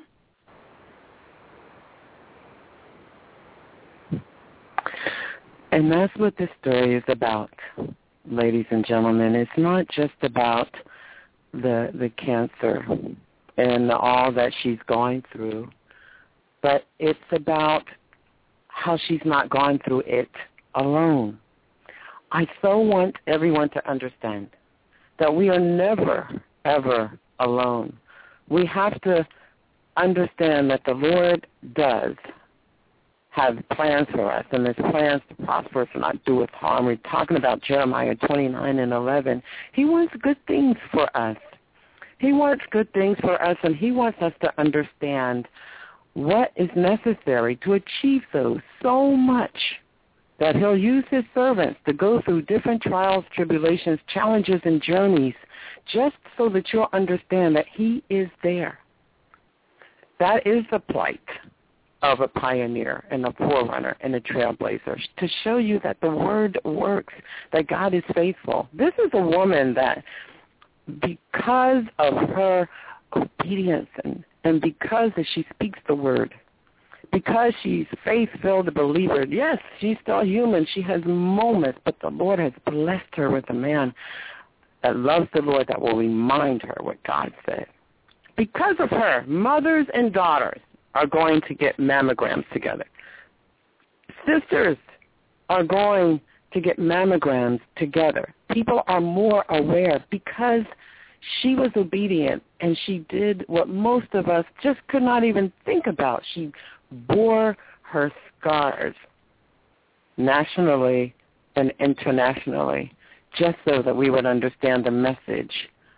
am. And that's what this story is about, ladies and gentlemen. It's not just about the the cancer and all that she's going through, but it's about how she's not going through it alone. I so want everyone to understand that we are never, ever alone. We have to understand that the Lord does have plans for us, and His plans to prosper us and not do us harm. We're talking about Jeremiah twenty-nine and eleven. He wants good things for us. He wants good things for us, and He wants us to understand what is necessary to achieve those so much that He'll use His servants to go through different trials, tribulations, challenges, and journeys just so that you'll understand that He is there. That is the plight of a pioneer and a forerunner and a trailblazer, to show you that the Word works, that God is faithful. This is a woman that, because of her obedience and, and because that she speaks the Word, because she's faith-filled believer, yes, she's still human. She has moments, but the Lord has blessed her with a man that loves the Lord, that will remind her what God said. Because of her, mothers and daughters are going to get mammograms together. Sisters are going to get mammograms together. People are more aware because she was obedient, and she did what most of us just could not even think about. She bore her scars nationally and internationally just so that we would understand the message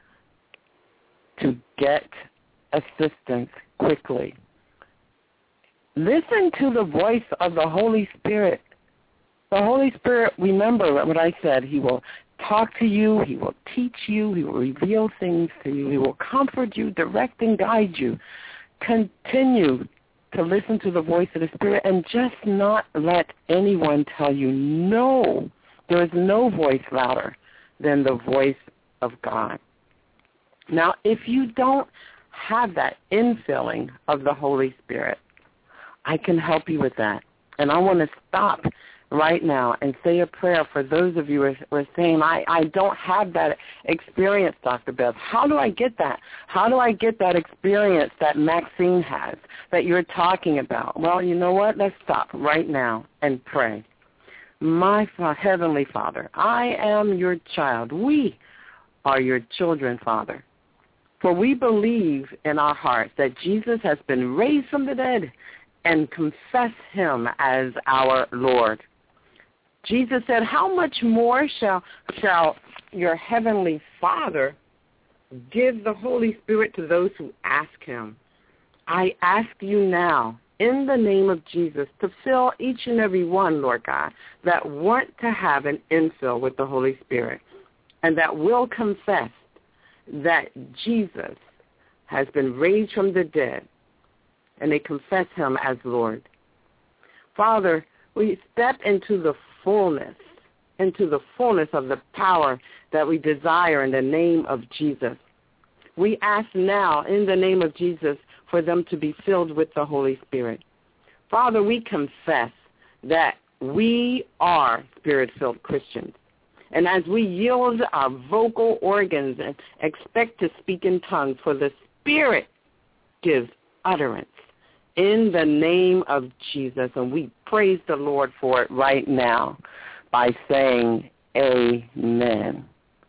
to get assistance quickly. Listen to the voice of the Holy Spirit. The Holy Spirit, remember what I said, He will talk to you, He will teach you, He will reveal things to you, He will comfort you, direct and guide you. Continue to listen to the voice of the Spirit and just not let anyone tell you no. There is no voice louder than the voice of God. Now, if you don't have that infilling of the Holy Spirit, I can help you with that. And I want to stop right now and say a prayer for those of you who are saying, I, I don't have that experience, Doctor Bev. How do I get that? How do I get that experience that Maxine has, that you're talking about? Well, you know what? Let's stop right now and pray. My Heavenly Father, I am your child. We are your children, Father. For we believe in our hearts that Jesus has been raised from the dead, and confess Him as our Lord. Jesus said, how much more shall shall your Heavenly Father give the Holy Spirit to those who ask Him? I ask you now, in the name of Jesus, to fill each and every one, Lord God, that want to have an infill with the Holy Spirit, and that will confess that Jesus has been raised from the dead, and they confess Him as Lord. Father, we step into the fullness, into the fullness of the power that we desire in the name of Jesus. We ask now, in the name of Jesus, for them to be filled with the Holy Spirit. Father, we confess that we are Spirit-filled Christians, And as we yield our vocal organs and expect to speak in tongues, for the Spirit gives utterance in the name of Jesus. And we praise the Lord for it right now by saying amen.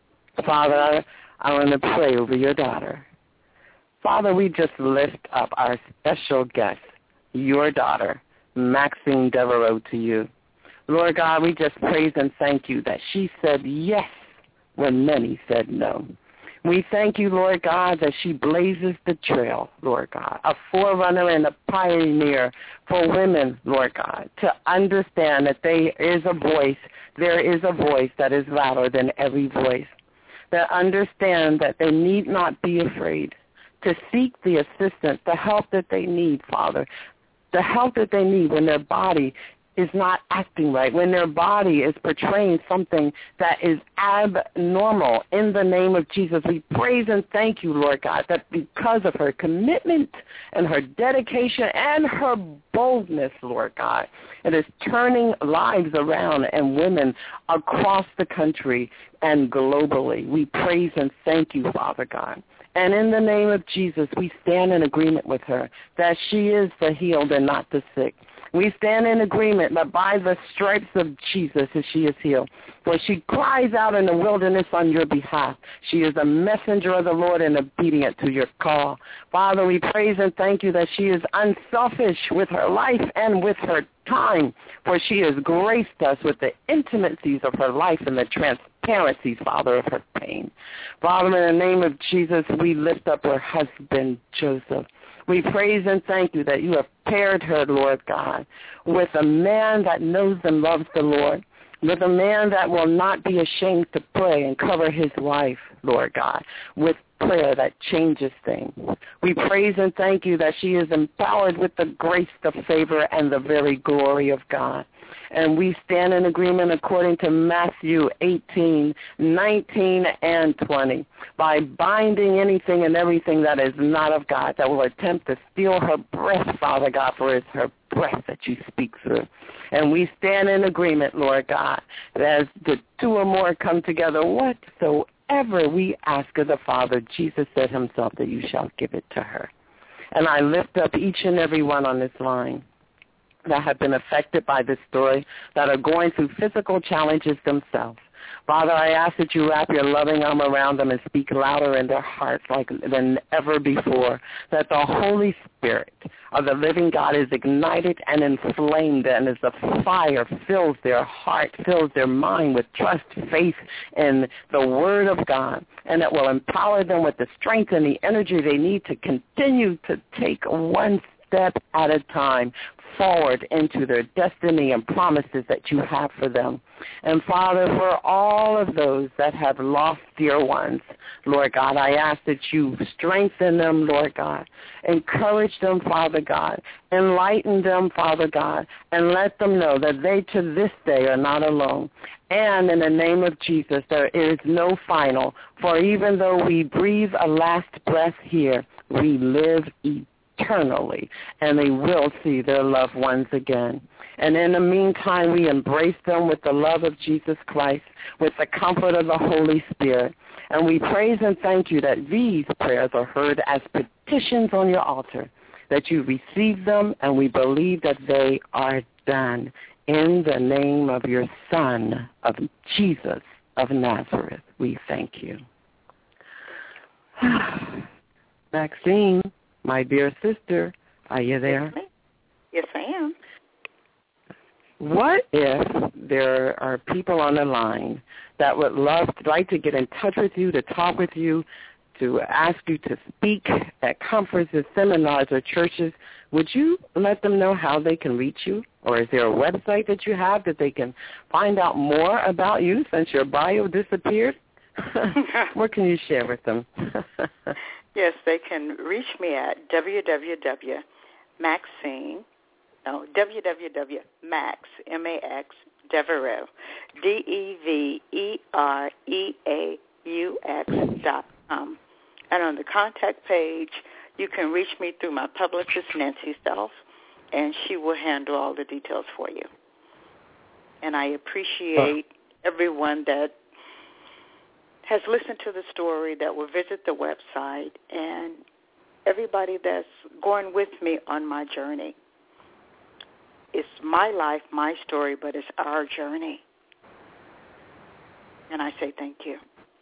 Father, I want to pray over your daughter. Father, we just lift up our special guest, your daughter, Maxine Devereaux, to you. Lord God, we just praise and thank you that she said yes when many said no. We thank you, Lord God, that she blazes the trail, Lord God, a forerunner and a pioneer for women, Lord God, to understand that there is a voice, there is a voice that is louder than every voice, that understand that they need not be afraid to seek the assistance, the help that they need, Father, the help that they need when their body is not acting right, when their body is portraying something that is abnormal. In the name of Jesus, we praise and thank you, Lord God, that because of her commitment and her dedication and her boldness, Lord God, it is turning lives around and women across the country and globally. We praise and thank you, Father God. And in the name of Jesus, we stand in agreement with her that she is the healed and not the sick. We stand in agreement that by the stripes of Jesus she is healed. For she cries out in the wilderness on your behalf. She is a messenger of the Lord and obedient to your call. Father, we praise and thank you that she is unselfish with her life and with her time. For she has graced us with the intimacies of her life and the transparencies, Father, of her pain. Father, in the name of Jesus, we lift up her husband, Joseph. We praise and thank you that you have paired her, Lord God, with a man that knows and loves the Lord, with a man that will not be ashamed to pray and cover his wife, Lord God, with prayer that changes things. We praise and thank you that she is empowered with the grace, the favor, and the very glory of God. And we stand in agreement according to Matthew eighteen, nineteen, and twenty, by binding anything and everything that is not of God, that will attempt to steal her breath, Father God, for it's her breath that you speak through. And we stand in agreement, Lord God, that as the two or more come together, whatsoever we ask of the Father, Jesus said himself that you shall give it to her. And I lift up each and every one on this line that have been affected by this story, that are going through physical challenges themselves. Father, I ask that you wrap your loving arm around them and speak louder in their hearts like than ever before, that the Holy Spirit of the living God is ignited and inflamed, and as the fire fills their heart, fills their mind with trust, faith in the Word of God, and it will empower them with the strength and the energy they need to continue to take one step at a time forward into their destiny and promises that you have for them. And Father, for all of those that have lost dear ones, Lord God, I ask that you strengthen them, Lord God. Encourage them, Father God. Enlighten them, Father God, and let them know that they to this day are not alone. And in the name of Jesus, there is no final, for even though we breathe a last breath here, we live eternally. eternally, and they will see their loved ones again. And in the meantime, we embrace them with the love of Jesus Christ, with the comfort of the Holy Spirit. And we praise and thank you that these prayers are heard as petitions on your altar, that you receive them, and we believe that they are done. In the name of your Son, of Jesus of Nazareth, we thank you. Maxine, my dear sister, are you there? Yes, I am. What if there are people on the line that would love, like to get in touch with you, to talk with you, to ask you to speak at conferences, seminars, or churches? Would you let them know how they can reach you? Or is there a website that you have that they can find out more about you since your bio disappeared? What can you share with them? Yes, they can reach me at www. Maxine, no, www. Max, M A X, Devereaux, D E V E R E A U X dot com. And on the contact page, you can reach me through my publicist, Nancy Self, and she will handle all the details for you. And I appreciate everyone that has listened to the story, that will visit the website, and everybody that's going with me on my journey. It's my life, my story, but it's our journey. And I say thank you.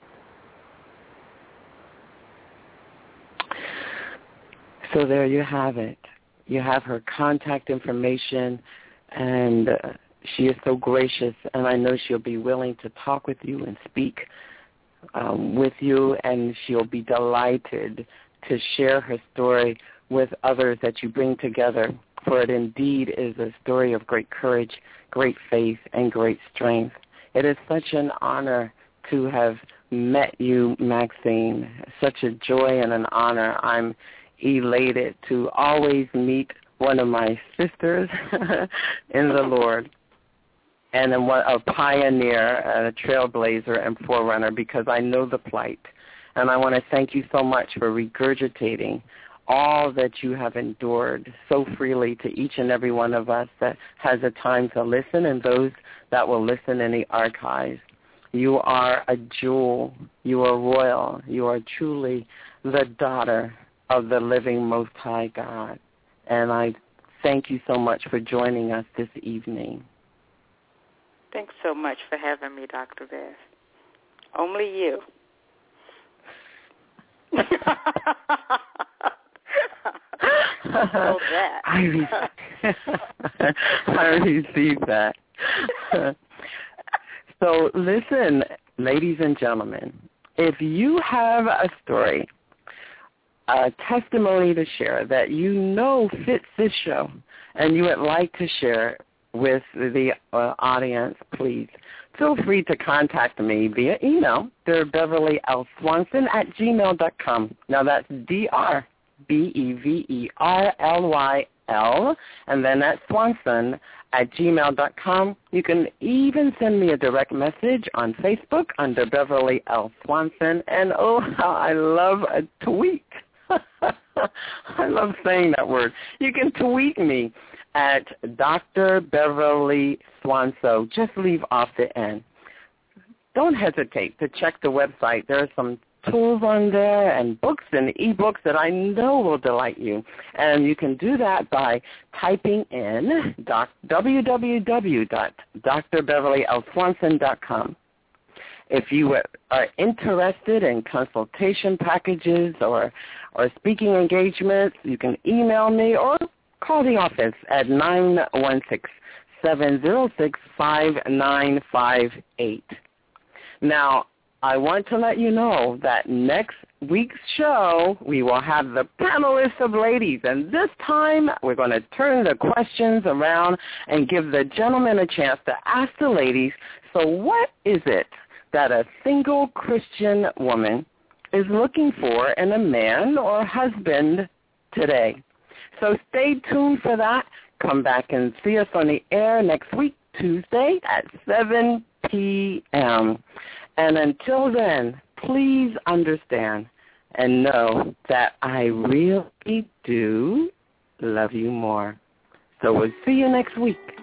So there you have it. You have her contact information, and uh, she is so gracious, and I know she'll be willing to talk with you and speak um, with you, and she'll be delighted to share her story with others that you bring together, for it indeed is a story of great courage, great faith, and great strength. It is such an honor to have met you, Maxine. Such a joy and an honor. I'm elated to always meet one of my sisters in the Lord, and a pioneer, a trailblazer, and forerunner, because I know the plight. And I want to thank you so much for regurgitating all that you have endured so freely to each and every one of us that has a time to listen, and those that will listen in the archives. You are a jewel. You are royal. You are truly the daughter of the living Most High God. And I thank you so much for joining us this evening. Thanks so much for having me, Doctor Beth. Only you. So that. I, re- I received that. So listen, ladies and gentlemen, if you have a story, a testimony to share that you know fits this show, and you would like to share with the uh, audience, please feel free to contact me via email, Beverly L. Swanson at gmail dot com. Now that's D R B E V E R L Y L, and then at Swanson at gmail dot com. You can even send me a direct message on Facebook under Beverly L. Swanson, and oh, how I love a tweet. I love saying that word. You can tweet me at Doctor Beverly Swanson. Just leave off the end. Don't hesitate to check the website. There are some tools on there and books and e-books that I know will delight you. And you can do that by typing in w w w dot dr beverly l swanson dot com. If you are interested in consultation packages or, or speaking engagements, you can email me or call the office at nine one six, seven zero six, five nine five eight. Now, I want to let you know that next week's show, we will have the panelists of ladies, and this time we're going to turn the questions around and give the gentlemen a chance to ask the ladies, so what is it that a single Christian woman is looking for in a man or husband today? So stay tuned for that. Come back and see us on the air next week, Tuesday at seven p.m. And until then, please understand and know that I really do love you more. So we'll see you next week.